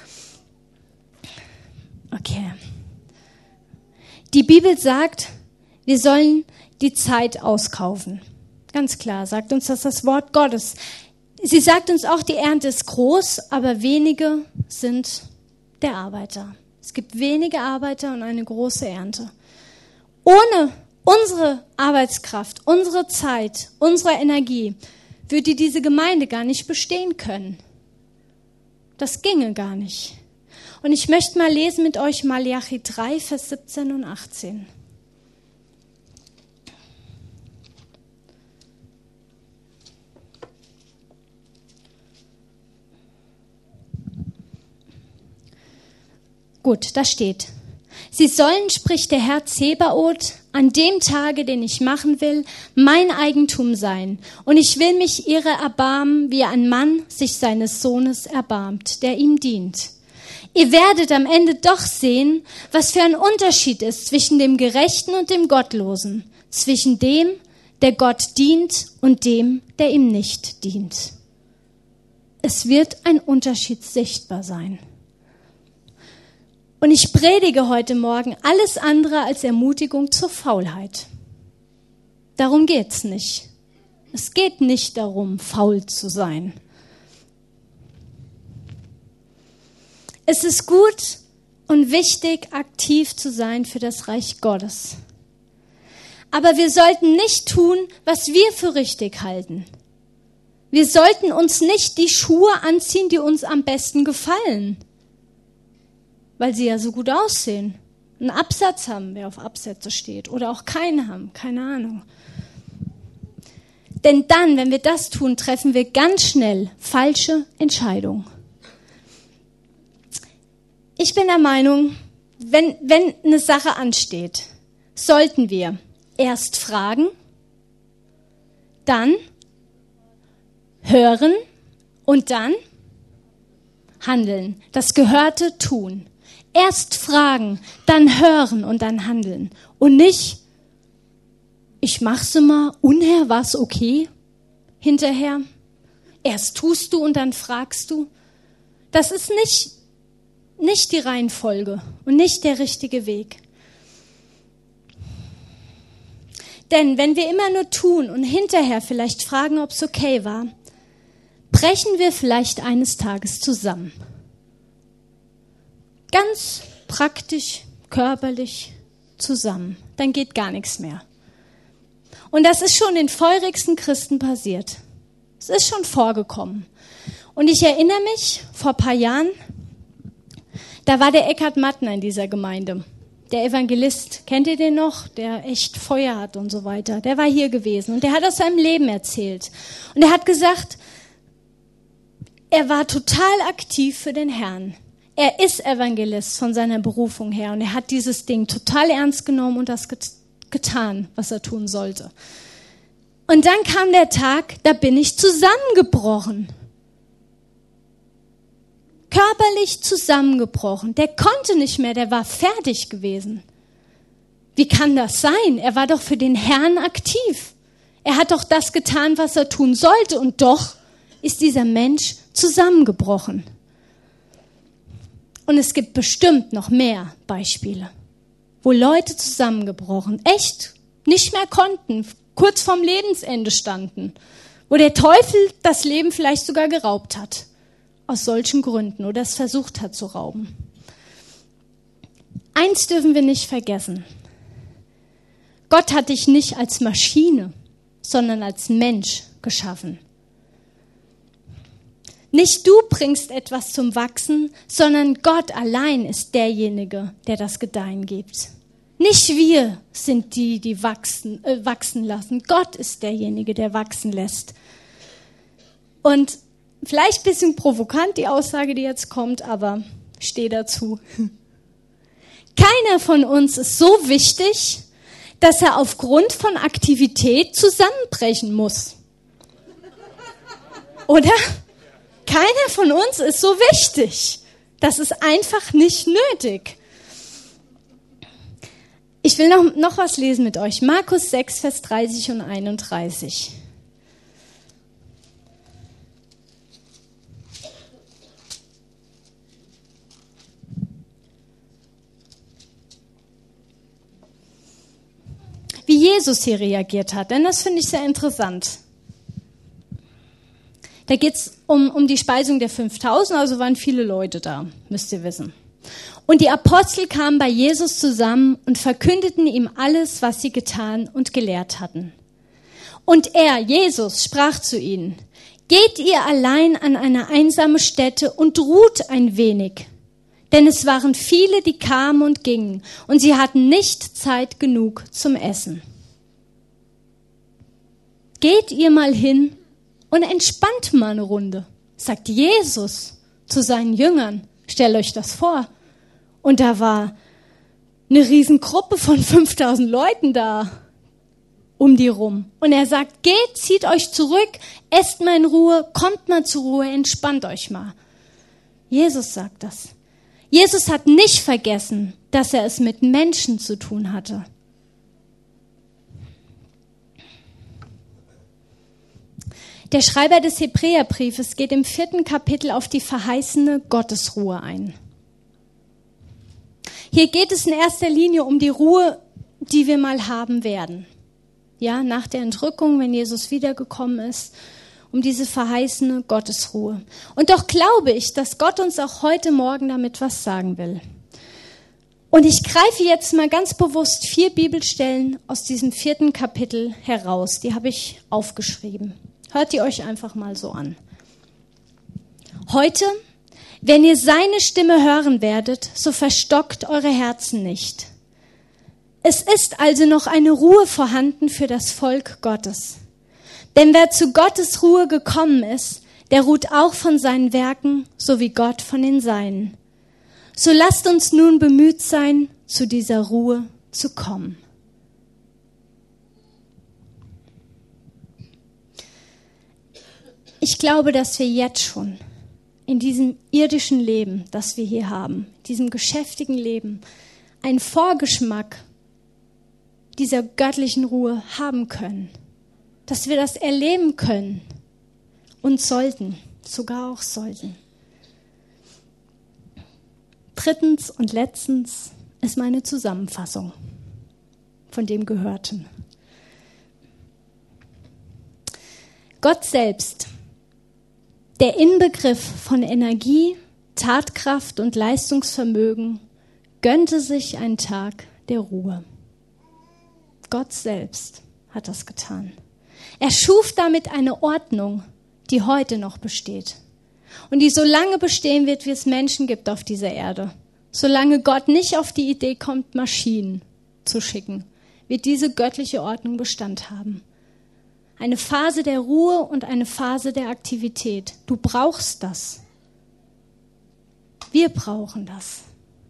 Okay. Die Bibel sagt, wir sollen die Zeit auskaufen. Ganz klar sagt uns das Wort Gottes. Sie sagt uns auch, die Ernte ist groß, aber wenige sind der Arbeiter. Es gibt wenige Arbeiter und eine große Ernte. Ohne unsere Arbeitskraft, unsere Zeit, unsere Energie würde diese Gemeinde gar nicht bestehen können. Das ginge gar nicht. Und ich möchte mal lesen mit euch Malachi 3, Vers 17 und 18. Gut, da steht: Sie sollen, spricht der Herr Zebaoth, an dem Tage, den ich machen will, mein Eigentum sein. Und ich will mich ihrer erbarmen, wie ein Mann sich seines Sohnes erbarmt, der ihm dient. Ihr werdet am Ende doch sehen, was für ein Unterschied ist zwischen dem Gerechten und dem Gottlosen, zwischen dem, der Gott dient, und dem, der ihm nicht dient. Es wird ein Unterschied sichtbar sein. Und ich predige heute Morgen alles andere als Ermutigung zur Faulheit. Darum geht's nicht. Es geht nicht darum, faul zu sein. Es ist gut und wichtig, aktiv zu sein für das Reich Gottes. Aber wir sollten nicht tun, was wir für richtig halten. Wir sollten uns nicht die Schuhe anziehen, die uns am besten gefallen, weil sie ja so gut aussehen. Einen Absatz haben, wer auf Absätze steht, oder auch keinen haben, keine Ahnung. Denn dann, wenn wir das tun, treffen wir ganz schnell falsche Entscheidungen. Ich bin der Meinung, wenn eine Sache ansteht, sollten wir erst fragen, dann hören und dann handeln. Das Gehörte tun. Erst fragen, dann hören und dann handeln. Und nicht, ich mach's mal, unher war's okay, hinterher. Erst tust du und dann fragst du. Das ist nicht die Reihenfolge und nicht der richtige Weg. Denn wenn wir immer nur tun und hinterher vielleicht fragen, ob es okay war, brechen wir vielleicht eines Tages zusammen. Ganz praktisch, körperlich zusammen. Dann geht gar nichts mehr. Und das ist schon den feurigsten Christen passiert. Es ist schon vorgekommen. Und ich erinnere mich, vor ein paar Jahren, da war der Eckhard Mattner in dieser Gemeinde. Der Evangelist, kennt ihr den noch? Der echt Feuer hat und so weiter. Der war hier gewesen und der hat aus seinem Leben erzählt. Und er hat gesagt, er war total aktiv für den Herrn. Er ist Evangelist von seiner Berufung her und er hat dieses Ding total ernst genommen und das getan, was er tun sollte. Und dann kam der Tag, da bin ich zusammengebrochen. Körperlich zusammengebrochen. Der konnte nicht mehr, der war fertig gewesen. Wie kann das sein? Er war doch für den Herrn aktiv. Er hat doch das getan, was er tun sollte. Und doch ist dieser Mensch zusammengebrochen. Und es gibt bestimmt noch mehr Beispiele, wo Leute zusammengebrochen, echt nicht mehr konnten, kurz vorm Lebensende standen, wo der Teufel das Leben vielleicht sogar geraubt hat, aus solchen Gründen oder es versucht hat zu rauben. Eins dürfen wir nicht vergessen. Gott hat dich nicht als Maschine, sondern als Mensch geschaffen. Nicht du bringst etwas zum Wachsen, sondern Gott allein ist derjenige, der das Gedeihen gibt. Nicht wir sind die wachsen lassen. Gott ist derjenige, der wachsen lässt. Und vielleicht ein bisschen provokant die Aussage, die jetzt kommt, aber steh dazu. Keiner von uns ist so wichtig, dass er aufgrund von Aktivität zusammenbrechen muss. Oder? Keiner von uns ist so wichtig. Das ist einfach nicht nötig. Ich will noch was lesen mit euch. Markus 6, Vers 30 und 31. Wie Jesus hier reagiert hat, denn das finde ich sehr interessant. Da geht es um die Speisung der 5000, also waren viele Leute da, müsst ihr wissen. Und die Apostel kamen bei Jesus zusammen und verkündeten ihm alles, was sie getan und gelehrt hatten. Und er, Jesus, sprach zu ihnen: Geht ihr allein an eine einsame Stätte und ruht ein wenig. Denn es waren viele, die kamen und gingen, und sie hatten nicht Zeit genug zum Essen. Geht ihr mal hin und entspannt mal eine Runde, sagt Jesus zu seinen Jüngern. Stellt euch das vor. Und da war eine Riesengruppe von 5000 Leuten da um die rum. Und er sagt, geht, zieht euch zurück, esst mal in Ruhe, kommt mal zur Ruhe, entspannt euch mal. Jesus sagt das. Jesus hat nicht vergessen, dass er es mit Menschen zu tun hatte. Der Schreiber des Hebräerbriefes geht im 4. Kapitel auf die verheißene Gottesruhe ein. Hier geht es in erster Linie um die Ruhe, die wir mal haben werden. Ja, nach der Entrückung, wenn Jesus wiedergekommen ist, um diese verheißene Gottesruhe. Und doch glaube ich, dass Gott uns auch heute Morgen damit was sagen will. Und ich greife jetzt mal ganz bewusst 4 Bibelstellen aus diesem 4. Kapitel heraus. Die habe ich aufgeschrieben. Hört die euch einfach mal so an. Heute, wenn ihr seine Stimme hören werdet, so verstockt eure Herzen nicht. Es ist also noch eine Ruhe vorhanden für das Volk Gottes. Denn wer zu Gottes Ruhe gekommen ist, der ruht auch von seinen Werken, so wie Gott von den Seinen. So lasst uns nun bemüht sein, zu dieser Ruhe zu kommen. Ich glaube, dass wir jetzt schon in diesem irdischen Leben, das wir hier haben, diesem geschäftigen Leben, einen Vorgeschmack dieser göttlichen Ruhe haben können. Dass wir das erleben können und sollten, sogar auch sollten. Drittens und letztens ist meine Zusammenfassung von dem Gehörten. Gott selbst, der Inbegriff von Energie, Tatkraft und Leistungsvermögen, gönnte sich einen Tag der Ruhe. Gott selbst hat das getan. Er schuf damit eine Ordnung, die heute noch besteht. Und die so lange bestehen wird, wie es Menschen gibt auf dieser Erde. Solange Gott nicht auf die Idee kommt, Maschinen zu schicken, wird diese göttliche Ordnung Bestand haben. Eine Phase der Ruhe und eine Phase der Aktivität. Du brauchst das. Wir brauchen das.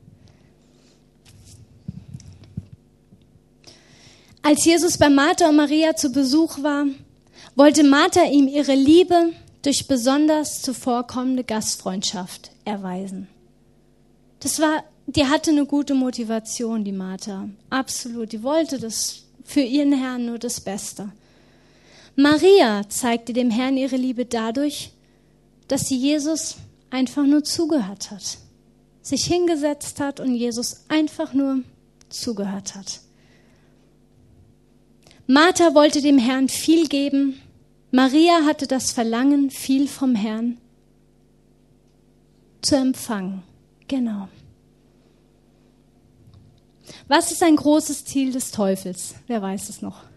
Als Jesus bei Martha und Maria zu Besuch war, wollte Martha ihm ihre Liebe durch besonders zuvorkommende Gastfreundschaft erweisen. Die hatte eine gute Motivation, die Martha. Absolut. Die wollte das für ihren Herrn nur das Beste. Maria zeigte dem Herrn ihre Liebe dadurch, dass sie Jesus einfach nur zugehört hat. Sich hingesetzt hat und Jesus einfach nur zugehört hat. Martha wollte dem Herrn viel geben. Maria hatte das Verlangen, viel vom Herrn zu empfangen. Genau. Was ist ein großes Ziel des Teufels? Wer weiß es noch?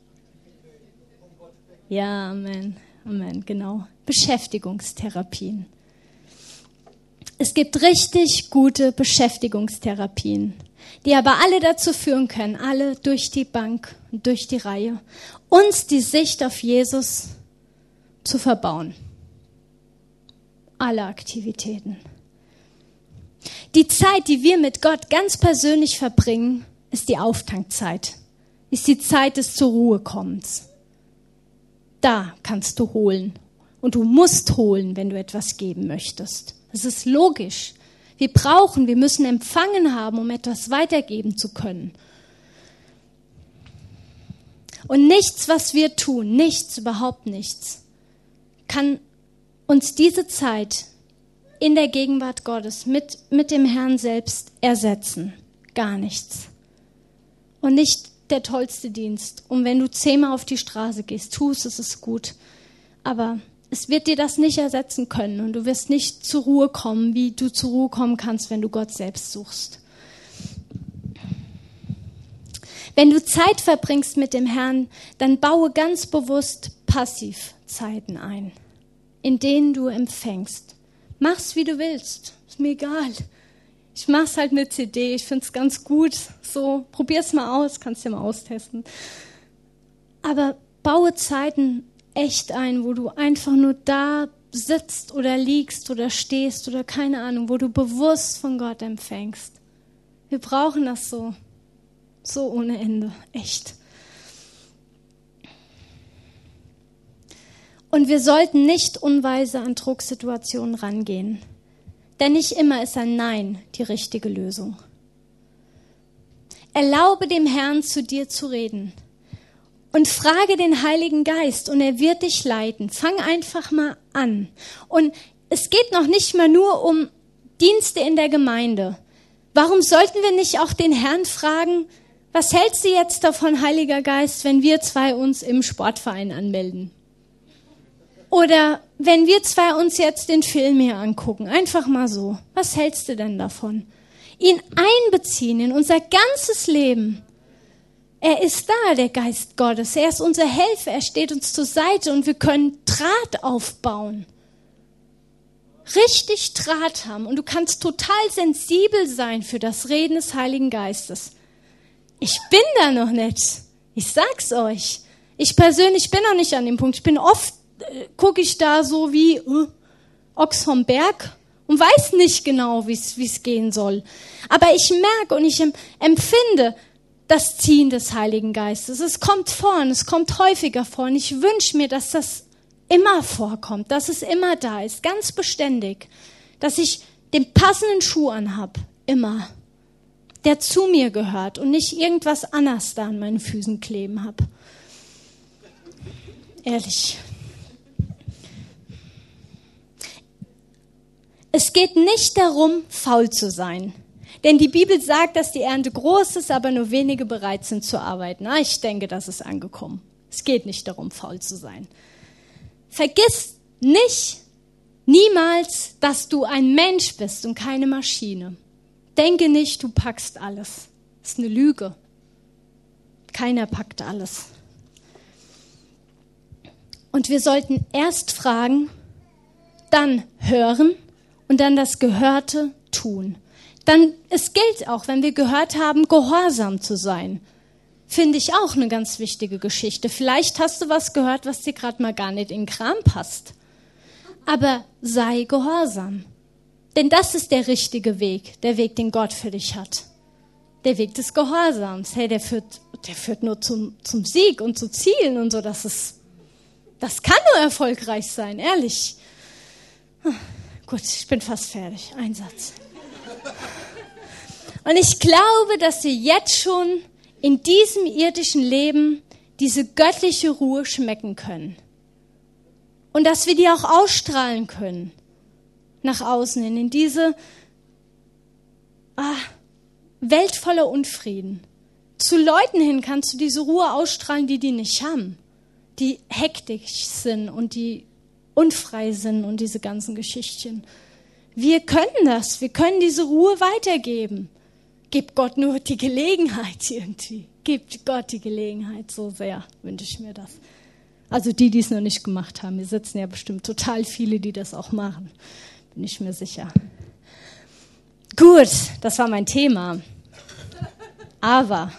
Ja, Amen. Amen, genau. Beschäftigungstherapien. Es gibt richtig gute Beschäftigungstherapien, die aber alle dazu führen können, alle durch die Bank und durch die Reihe, uns die Sicht auf Jesus zu verbauen. alle Aktivitäten. Die Zeit, die wir mit Gott ganz persönlich verbringen, ist die Auftankzeit, ist die Zeit des zur Ruhe kommens. Da kannst du holen und du musst holen, wenn du etwas geben möchtest. Das ist logisch. Wir müssen empfangen haben, um etwas weitergeben zu können. Und nichts, was wir tun, nichts, überhaupt nichts, kann uns diese Zeit in der Gegenwart Gottes mit dem Herrn selbst ersetzen. Gar nichts. Und nicht der tollste Dienst. Und wenn du 10-mal auf die Straße gehst, tust es, ist gut. Aber es wird dir das nicht ersetzen können. Und du wirst nicht zur Ruhe kommen, wie du zur Ruhe kommen kannst, wenn du Gott selbst suchst. Wenn du Zeit verbringst mit dem Herrn, dann baue ganz bewusst Passivzeiten ein, in denen du empfängst. Mach's, wie du willst. Ist mir egal. Ich mach's halt eine CD. Ich find's ganz gut. So, probier's mal aus. Kannst ja mal austesten. Aber baue Zeiten echt ein, wo du einfach nur da sitzt oder liegst oder stehst oder keine Ahnung, wo du bewusst von Gott empfängst. Wir brauchen das so. So ohne Ende. Echt. Und wir sollten nicht unweise an Drucksituationen rangehen. Denn nicht immer ist ein Nein die richtige Lösung. Erlaube dem Herrn, zu dir zu reden. Und frage den Heiligen Geist und er wird dich leiten. Fang einfach mal an. Und es geht noch nicht mal nur um Dienste in der Gemeinde. Warum sollten wir nicht auch den Herrn fragen, was hältst du jetzt davon, Heiliger Geist, wenn wir zwei uns im Sportverein anmelden? Oder wenn wir zwei uns jetzt den Film hier angucken, einfach mal so. Was hältst du denn davon? Ihn einbeziehen in unser ganzes Leben. Er ist da, der Geist Gottes. Er ist unser Helfer. Er steht uns zur Seite und wir können Draht aufbauen. Richtig Draht haben. Und du kannst total sensibel sein für das Reden des Heiligen Geistes. Ich bin da noch nicht. Ich sag's euch. Ich persönlich bin noch nicht an dem Punkt. Ich bin oft, gucke ich da so wie Ochs vom Berg und weiß nicht genau, wie es gehen soll. Aber ich merke und ich empfinde das Ziehen des Heiligen Geistes. Es kommt vor und es kommt häufiger vor. Und ich wünsche mir, dass das immer vorkommt, dass es immer da ist, ganz beständig. Dass ich den passenden Schuh anhab, immer. Der zu mir gehört und nicht irgendwas anderes da an meinen Füßen kleben habe. Ehrlich. Es geht nicht darum, faul zu sein. Denn die Bibel sagt, dass die Ernte groß ist, aber nur wenige bereit sind zu arbeiten. Ich denke, das ist angekommen. Es geht nicht darum, faul zu sein. Vergiss niemals, dass du ein Mensch bist und keine Maschine. Denke nicht, du packst alles. Das ist eine Lüge. Keiner packt alles. Und wir sollten erst fragen, dann hören und dann das Gehörte tun. Dann, es gilt auch, wenn wir gehört haben, gehorsam zu sein. Finde ich auch eine ganz wichtige Geschichte. Vielleicht hast du was gehört, was dir gerade mal gar nicht in den Kram passt. Aber sei gehorsam. Denn das ist der richtige Weg, der Weg, den Gott für dich hat. Der Weg des Gehorsams. Hey, der führt nur zum Sieg und zu Zielen und so. Das kann nur erfolgreich sein, ehrlich. Gut, ich bin fast fertig. Ein Satz. Und ich glaube, dass wir jetzt schon in diesem irdischen Leben diese göttliche Ruhe schmecken können. Und dass wir die auch ausstrahlen können. Nach außen hin, in diese Welt voller Unfrieden. Zu Leuten hin kannst du diese Ruhe ausstrahlen, die nicht haben. Die hektisch sind und die unfrei sind und diese ganzen Geschichten. Wir können das. Wir können diese Ruhe weitergeben. Gib Gott nur die Gelegenheit irgendwie. Gib Gott die Gelegenheit. So sehr wünsche ich mir das. Also die es noch nicht gemacht haben. Hier sitzen ja bestimmt total viele, die das auch machen. Bin ich mir sicher. Gut, das war mein Thema. Aber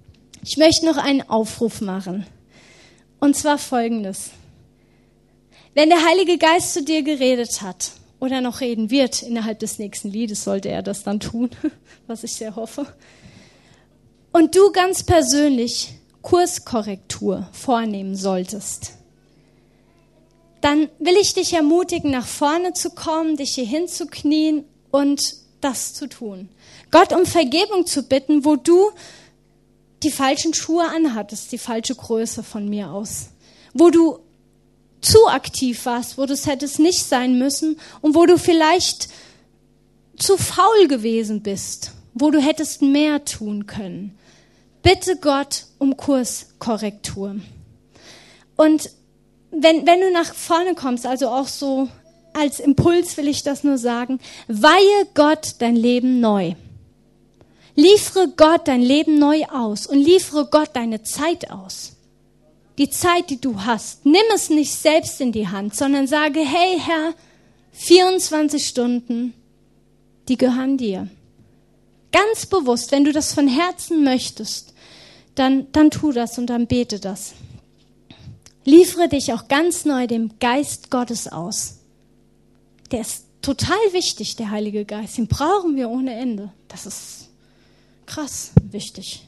ich möchte noch einen Aufruf machen. Und zwar Folgendes. Wenn der Heilige Geist zu dir geredet hat oder noch reden wird, innerhalb des nächsten Liedes sollte er das dann tun, was ich sehr hoffe, und du ganz persönlich Kurskorrektur vornehmen solltest, dann will ich dich ermutigen, nach vorne zu kommen, dich hier hinzuknien und das zu tun. Gott um Vergebung zu bitten, wo du die falschen Schuhe anhattest, die falsche Größe von mir aus. Wo du zu aktiv warst, wo du es hättest nicht sein müssen und wo du vielleicht zu faul gewesen bist, wo du hättest mehr tun können. Bitte Gott um Kurskorrektur. Und wenn du nach vorne kommst, also auch so als Impuls will ich das nur sagen, weihe Gott dein Leben neu. Liefere Gott dein Leben neu aus und liefere Gott deine Zeit aus. Die Zeit, die du hast. Nimm es nicht selbst in die Hand, sondern sage, hey Herr, 24 Stunden, die gehören dir. Ganz bewusst, wenn du das von Herzen möchtest, dann tu das und dann bete das. Liefere dich auch ganz neu dem Geist Gottes aus. Der ist total wichtig, der Heilige Geist. Den brauchen wir ohne Ende. Das ist krass wichtig.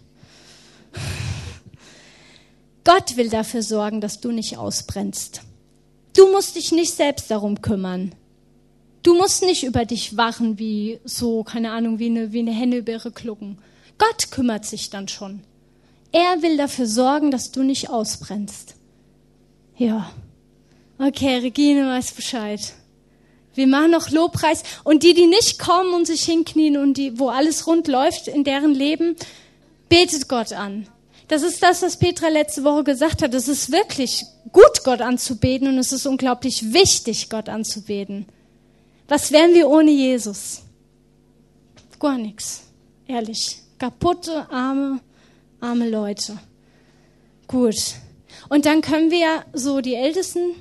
Gott will dafür sorgen, dass du nicht ausbrennst. Du musst dich nicht selbst darum kümmern. Du musst nicht über dich wachen wie so, keine Ahnung, wie eine Henne über ihre Klucken. Gott kümmert sich dann schon. Er will dafür sorgen, dass du nicht ausbrennst. Ja, okay, Regine weiß Bescheid. Wir machen noch Lobpreis. Und die nicht kommen und sich hinknien und wo alles rund läuft in deren Leben, betet Gott an. Das ist das, was Petra letzte Woche gesagt hat. Es ist wirklich gut, Gott anzubeten und es ist unglaublich wichtig, Gott anzubeten. Was wären wir ohne Jesus? Gar nichts, ehrlich. Kaputte, arme Leute. Gut. Und dann können wir so die Ältesten,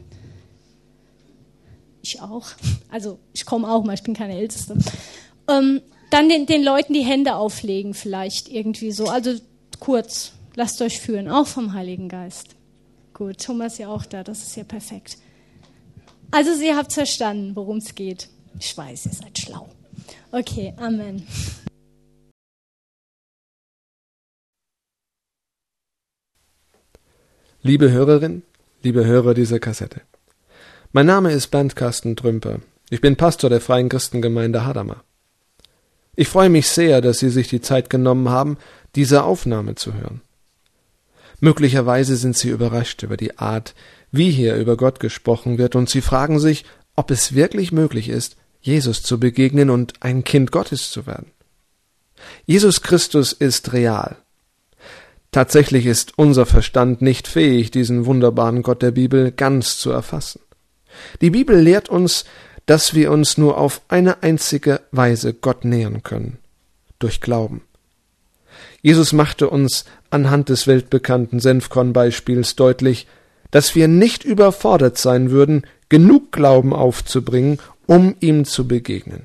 ich auch, also ich komme auch mal, ich bin keine Älteste, dann den Leuten die Hände auflegen vielleicht irgendwie so, also kurz, lasst euch führen, auch vom Heiligen Geist. Gut, Thomas ist ja auch da, das ist ja perfekt. Also ihr habt verstanden, worum es geht. Ich weiß, ihr seid schlau. Okay, Amen. Liebe Hörerin, liebe Hörer dieser Kassette. Mein Name ist Bernd Carsten Trümper. Ich bin Pastor der Freien Christengemeinde Hadamar. Ich freue mich sehr, dass Sie sich die Zeit genommen haben, diese Aufnahme zu hören. Möglicherweise sind Sie überrascht über die Art, wie hier über Gott gesprochen wird, und Sie fragen sich, ob es wirklich möglich ist, Jesus zu begegnen und ein Kind Gottes zu werden. Jesus Christus ist real. Tatsächlich ist unser Verstand nicht fähig, diesen wunderbaren Gott der Bibel ganz zu erfassen. Die Bibel lehrt uns, dass wir uns nur auf eine einzige Weise Gott nähern können, durch Glauben. Jesus machte uns anhand des weltbekannten Senfkornbeispiels deutlich, dass wir nicht überfordert sein würden, genug Glauben aufzubringen, um ihm zu begegnen.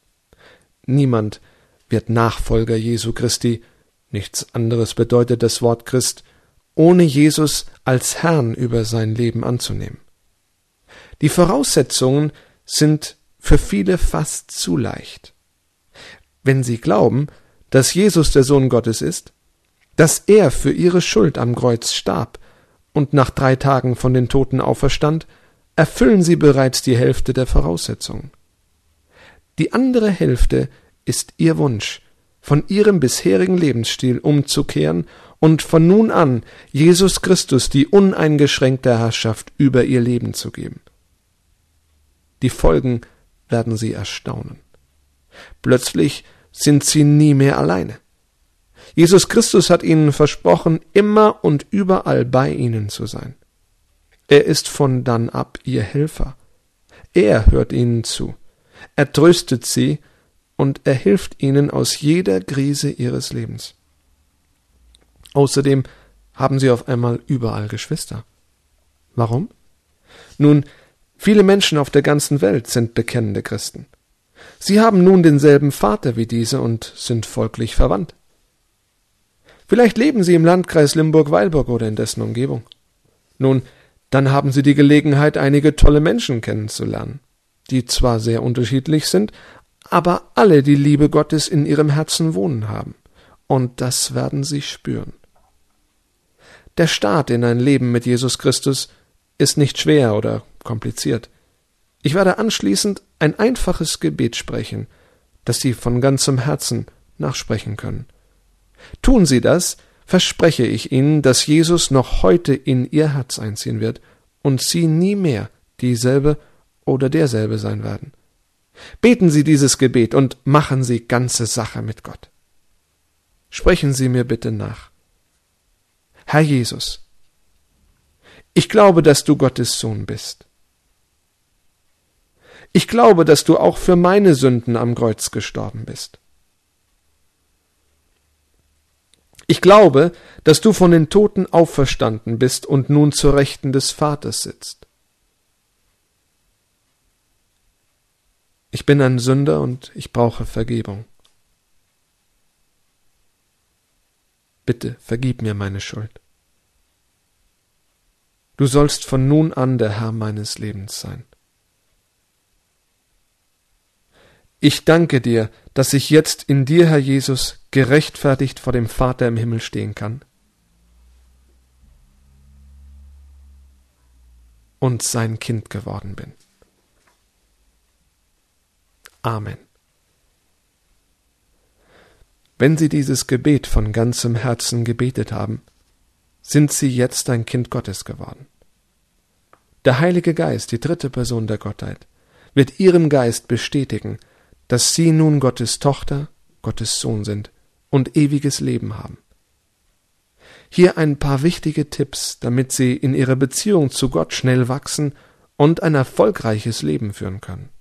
Niemand wird Nachfolger Jesu Christi, nichts anderes bedeutet das Wort Christ, ohne Jesus als Herrn über sein Leben anzunehmen. Die Voraussetzungen sind für viele fast zu leicht. Wenn sie glauben, dass Jesus der Sohn Gottes ist, dass er für ihre Schuld am Kreuz starb und nach 3 Tagen von den Toten auferstand, erfüllen sie bereits die Hälfte der Voraussetzungen. Die andere Hälfte ist ihr Wunsch, von ihrem bisherigen Lebensstil umzukehren und von nun an Jesus Christus die uneingeschränkte Herrschaft über ihr Leben zu geben. Die Folgen werden sie erstaunen. Plötzlich sind sie nie mehr alleine. Jesus Christus hat ihnen versprochen, immer und überall bei ihnen zu sein. Er ist von dann ab ihr Helfer. Er hört ihnen zu. Er tröstet sie und er hilft ihnen aus jeder Krise ihres Lebens. Außerdem haben sie auf einmal überall Geschwister. Warum? Nun, viele Menschen auf der ganzen Welt sind bekennende Christen. Sie haben nun denselben Vater wie diese und sind folglich verwandt. Vielleicht leben sie im Landkreis Limburg-Weilburg oder in dessen Umgebung. Nun, Dann haben Sie die Gelegenheit, einige tolle Menschen kennenzulernen, die zwar sehr unterschiedlich sind, aber alle die Liebe Gottes in ihrem Herzen wohnen haben. Und das werden Sie spüren. Der Start in ein Leben mit Jesus Christus ist nicht schwer oder kompliziert. Ich werde anschließend ein einfaches Gebet sprechen, das Sie von ganzem Herzen nachsprechen können. Tun Sie das, verspreche ich Ihnen, dass Jesus noch heute in Ihr Herz einziehen wird und Sie nie mehr dieselbe oder derselbe sein werden. Beten Sie dieses Gebet und machen Sie ganze Sache mit Gott. Sprechen Sie mir bitte nach. Herr Jesus, ich glaube, dass du Gottes Sohn bist. Ich glaube, dass du auch für meine Sünden am Kreuz gestorben bist. Ich glaube, dass du von den Toten auferstanden bist und nun zur Rechten des Vaters sitzt. Ich bin ein Sünder und ich brauche Vergebung. Bitte, vergib mir meine Schuld. Du sollst von nun an der Herr meines Lebens sein. Ich danke dir, dass ich jetzt in dir, Herr Jesus, gerechtfertigt vor dem Vater im Himmel stehen kann und sein Kind geworden bin. Amen. Wenn Sie dieses Gebet von ganzem Herzen gebetet haben, sind Sie jetzt ein Kind Gottes geworden. Der Heilige Geist, die dritte Person der Gottheit, wird Ihrem Geist bestätigen, dass Sie nun Gottes Tochter, Gottes Sohn sind und ewiges Leben haben. Hier ein paar wichtige Tipps, damit Sie in Ihrer Beziehung zu Gott schnell wachsen und ein erfolgreiches Leben führen können.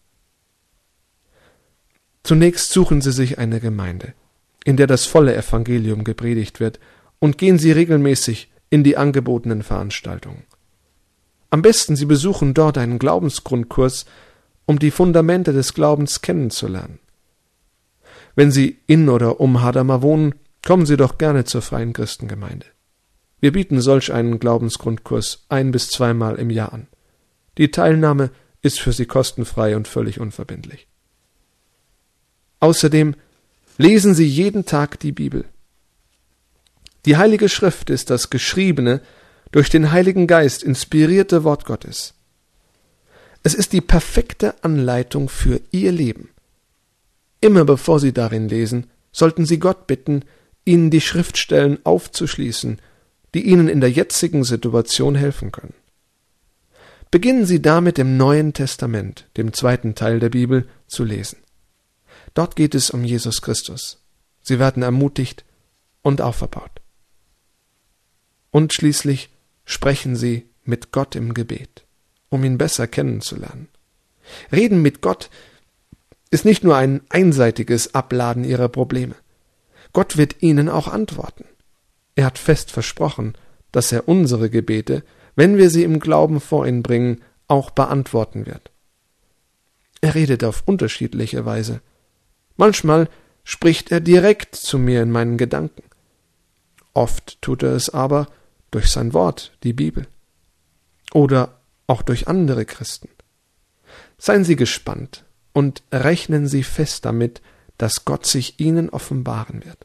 Zunächst suchen Sie sich eine Gemeinde, in der das volle Evangelium gepredigt wird, und gehen Sie regelmäßig in die angebotenen Veranstaltungen. Am besten Sie besuchen dort einen Glaubensgrundkurs, um die Fundamente des Glaubens kennenzulernen. Wenn Sie in oder um Hadamar wohnen, kommen Sie doch gerne zur Freien Christengemeinde. Wir bieten solch einen Glaubensgrundkurs 1- bis 2-mal im Jahr an. Die Teilnahme ist für Sie kostenfrei und völlig unverbindlich. Außerdem lesen Sie jeden Tag die Bibel. Die Heilige Schrift ist das geschriebene, durch den Heiligen Geist inspirierte Wort Gottes. Es ist die perfekte Anleitung für Ihr Leben. Immer bevor Sie darin lesen, sollten Sie Gott bitten, Ihnen die Schriftstellen aufzuschließen, die Ihnen in der jetzigen Situation helfen können. Beginnen Sie damit im Neuen Testament, dem zweiten Teil der Bibel, zu lesen. Dort geht es um Jesus Christus. Sie werden ermutigt und auferbaut. Und schließlich sprechen Sie mit Gott im Gebet, um ihn besser kennenzulernen. Reden mit Gott ist nicht nur ein einseitiges Abladen Ihrer Probleme. Gott wird Ihnen auch antworten. Er hat fest versprochen, dass er unsere Gebete, wenn wir sie im Glauben vor ihn bringen, auch beantworten wird. Er redet auf unterschiedliche Weise. Manchmal spricht er direkt zu mir in meinen Gedanken. Oft tut er es aber durch sein Wort, die Bibel. Oder auch durch andere Christen. Seien Sie gespannt und rechnen Sie fest damit, dass Gott sich Ihnen offenbaren wird.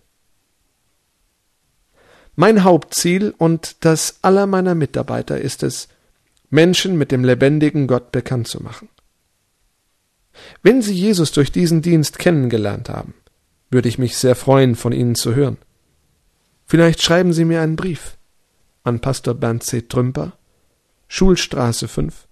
Mein Hauptziel und das aller meiner Mitarbeiter ist es, Menschen mit dem lebendigen Gott bekannt zu machen. Wenn Sie Jesus durch diesen Dienst kennengelernt haben, würde ich mich sehr freuen, von Ihnen zu hören. Vielleicht schreiben Sie mir einen Brief an Pastor Bernd C. Trümper, Schulstraße 5,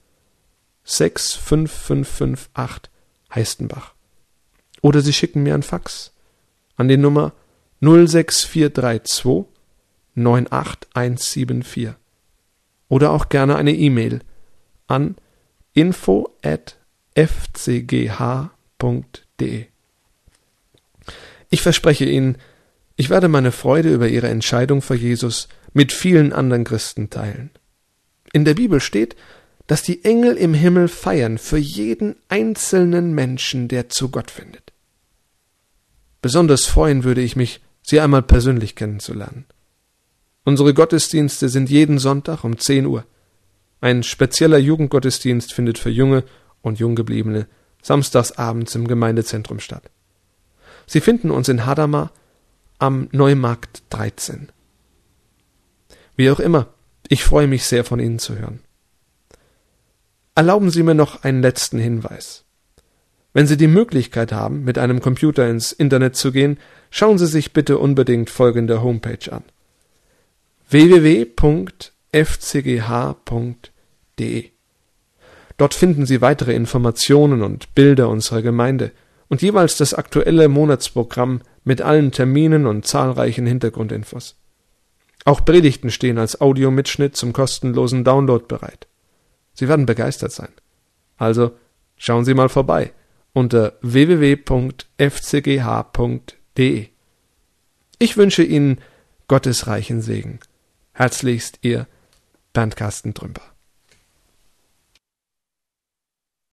65558, Heistenbach. Oder Sie schicken mir ein Fax an die Nummer 06432 98174. Oder auch gerne eine E-Mail an info@fcgh.de. Ich verspreche Ihnen, ich werde meine Freude über Ihre Entscheidung für Jesus mit vielen anderen Christen teilen. In der Bibel steht, dass die Engel im Himmel feiern für jeden einzelnen Menschen, der zu Gott findet. Besonders freuen würde ich mich, Sie einmal persönlich kennenzulernen. Unsere Gottesdienste sind jeden Sonntag um 10 Uhr. Ein spezieller Jugendgottesdienst findet für Junge und Junggebliebene samstags abends im Gemeindezentrum statt. Sie finden uns in Hadamar am Neumarkt 13. Wie auch immer, ich freue mich sehr, von Ihnen zu hören. Erlauben Sie mir noch einen letzten Hinweis. Wenn Sie die Möglichkeit haben, mit einem Computer ins Internet zu gehen, schauen Sie sich bitte unbedingt folgende Homepage an: www.fcgh.de. Dort finden Sie weitere Informationen und Bilder unserer Gemeinde und jeweils das aktuelle Monatsprogramm mit allen Terminen und zahlreichen Hintergrundinfos. Auch Predigten stehen als Audiomitschnitt zum kostenlosen Download bereit. Sie werden begeistert sein. Also schauen Sie mal vorbei unter www.fcgh.de. Ich wünsche Ihnen Gottes reichen Segen. Herzlichst Ihr Bernd Carsten Trümper.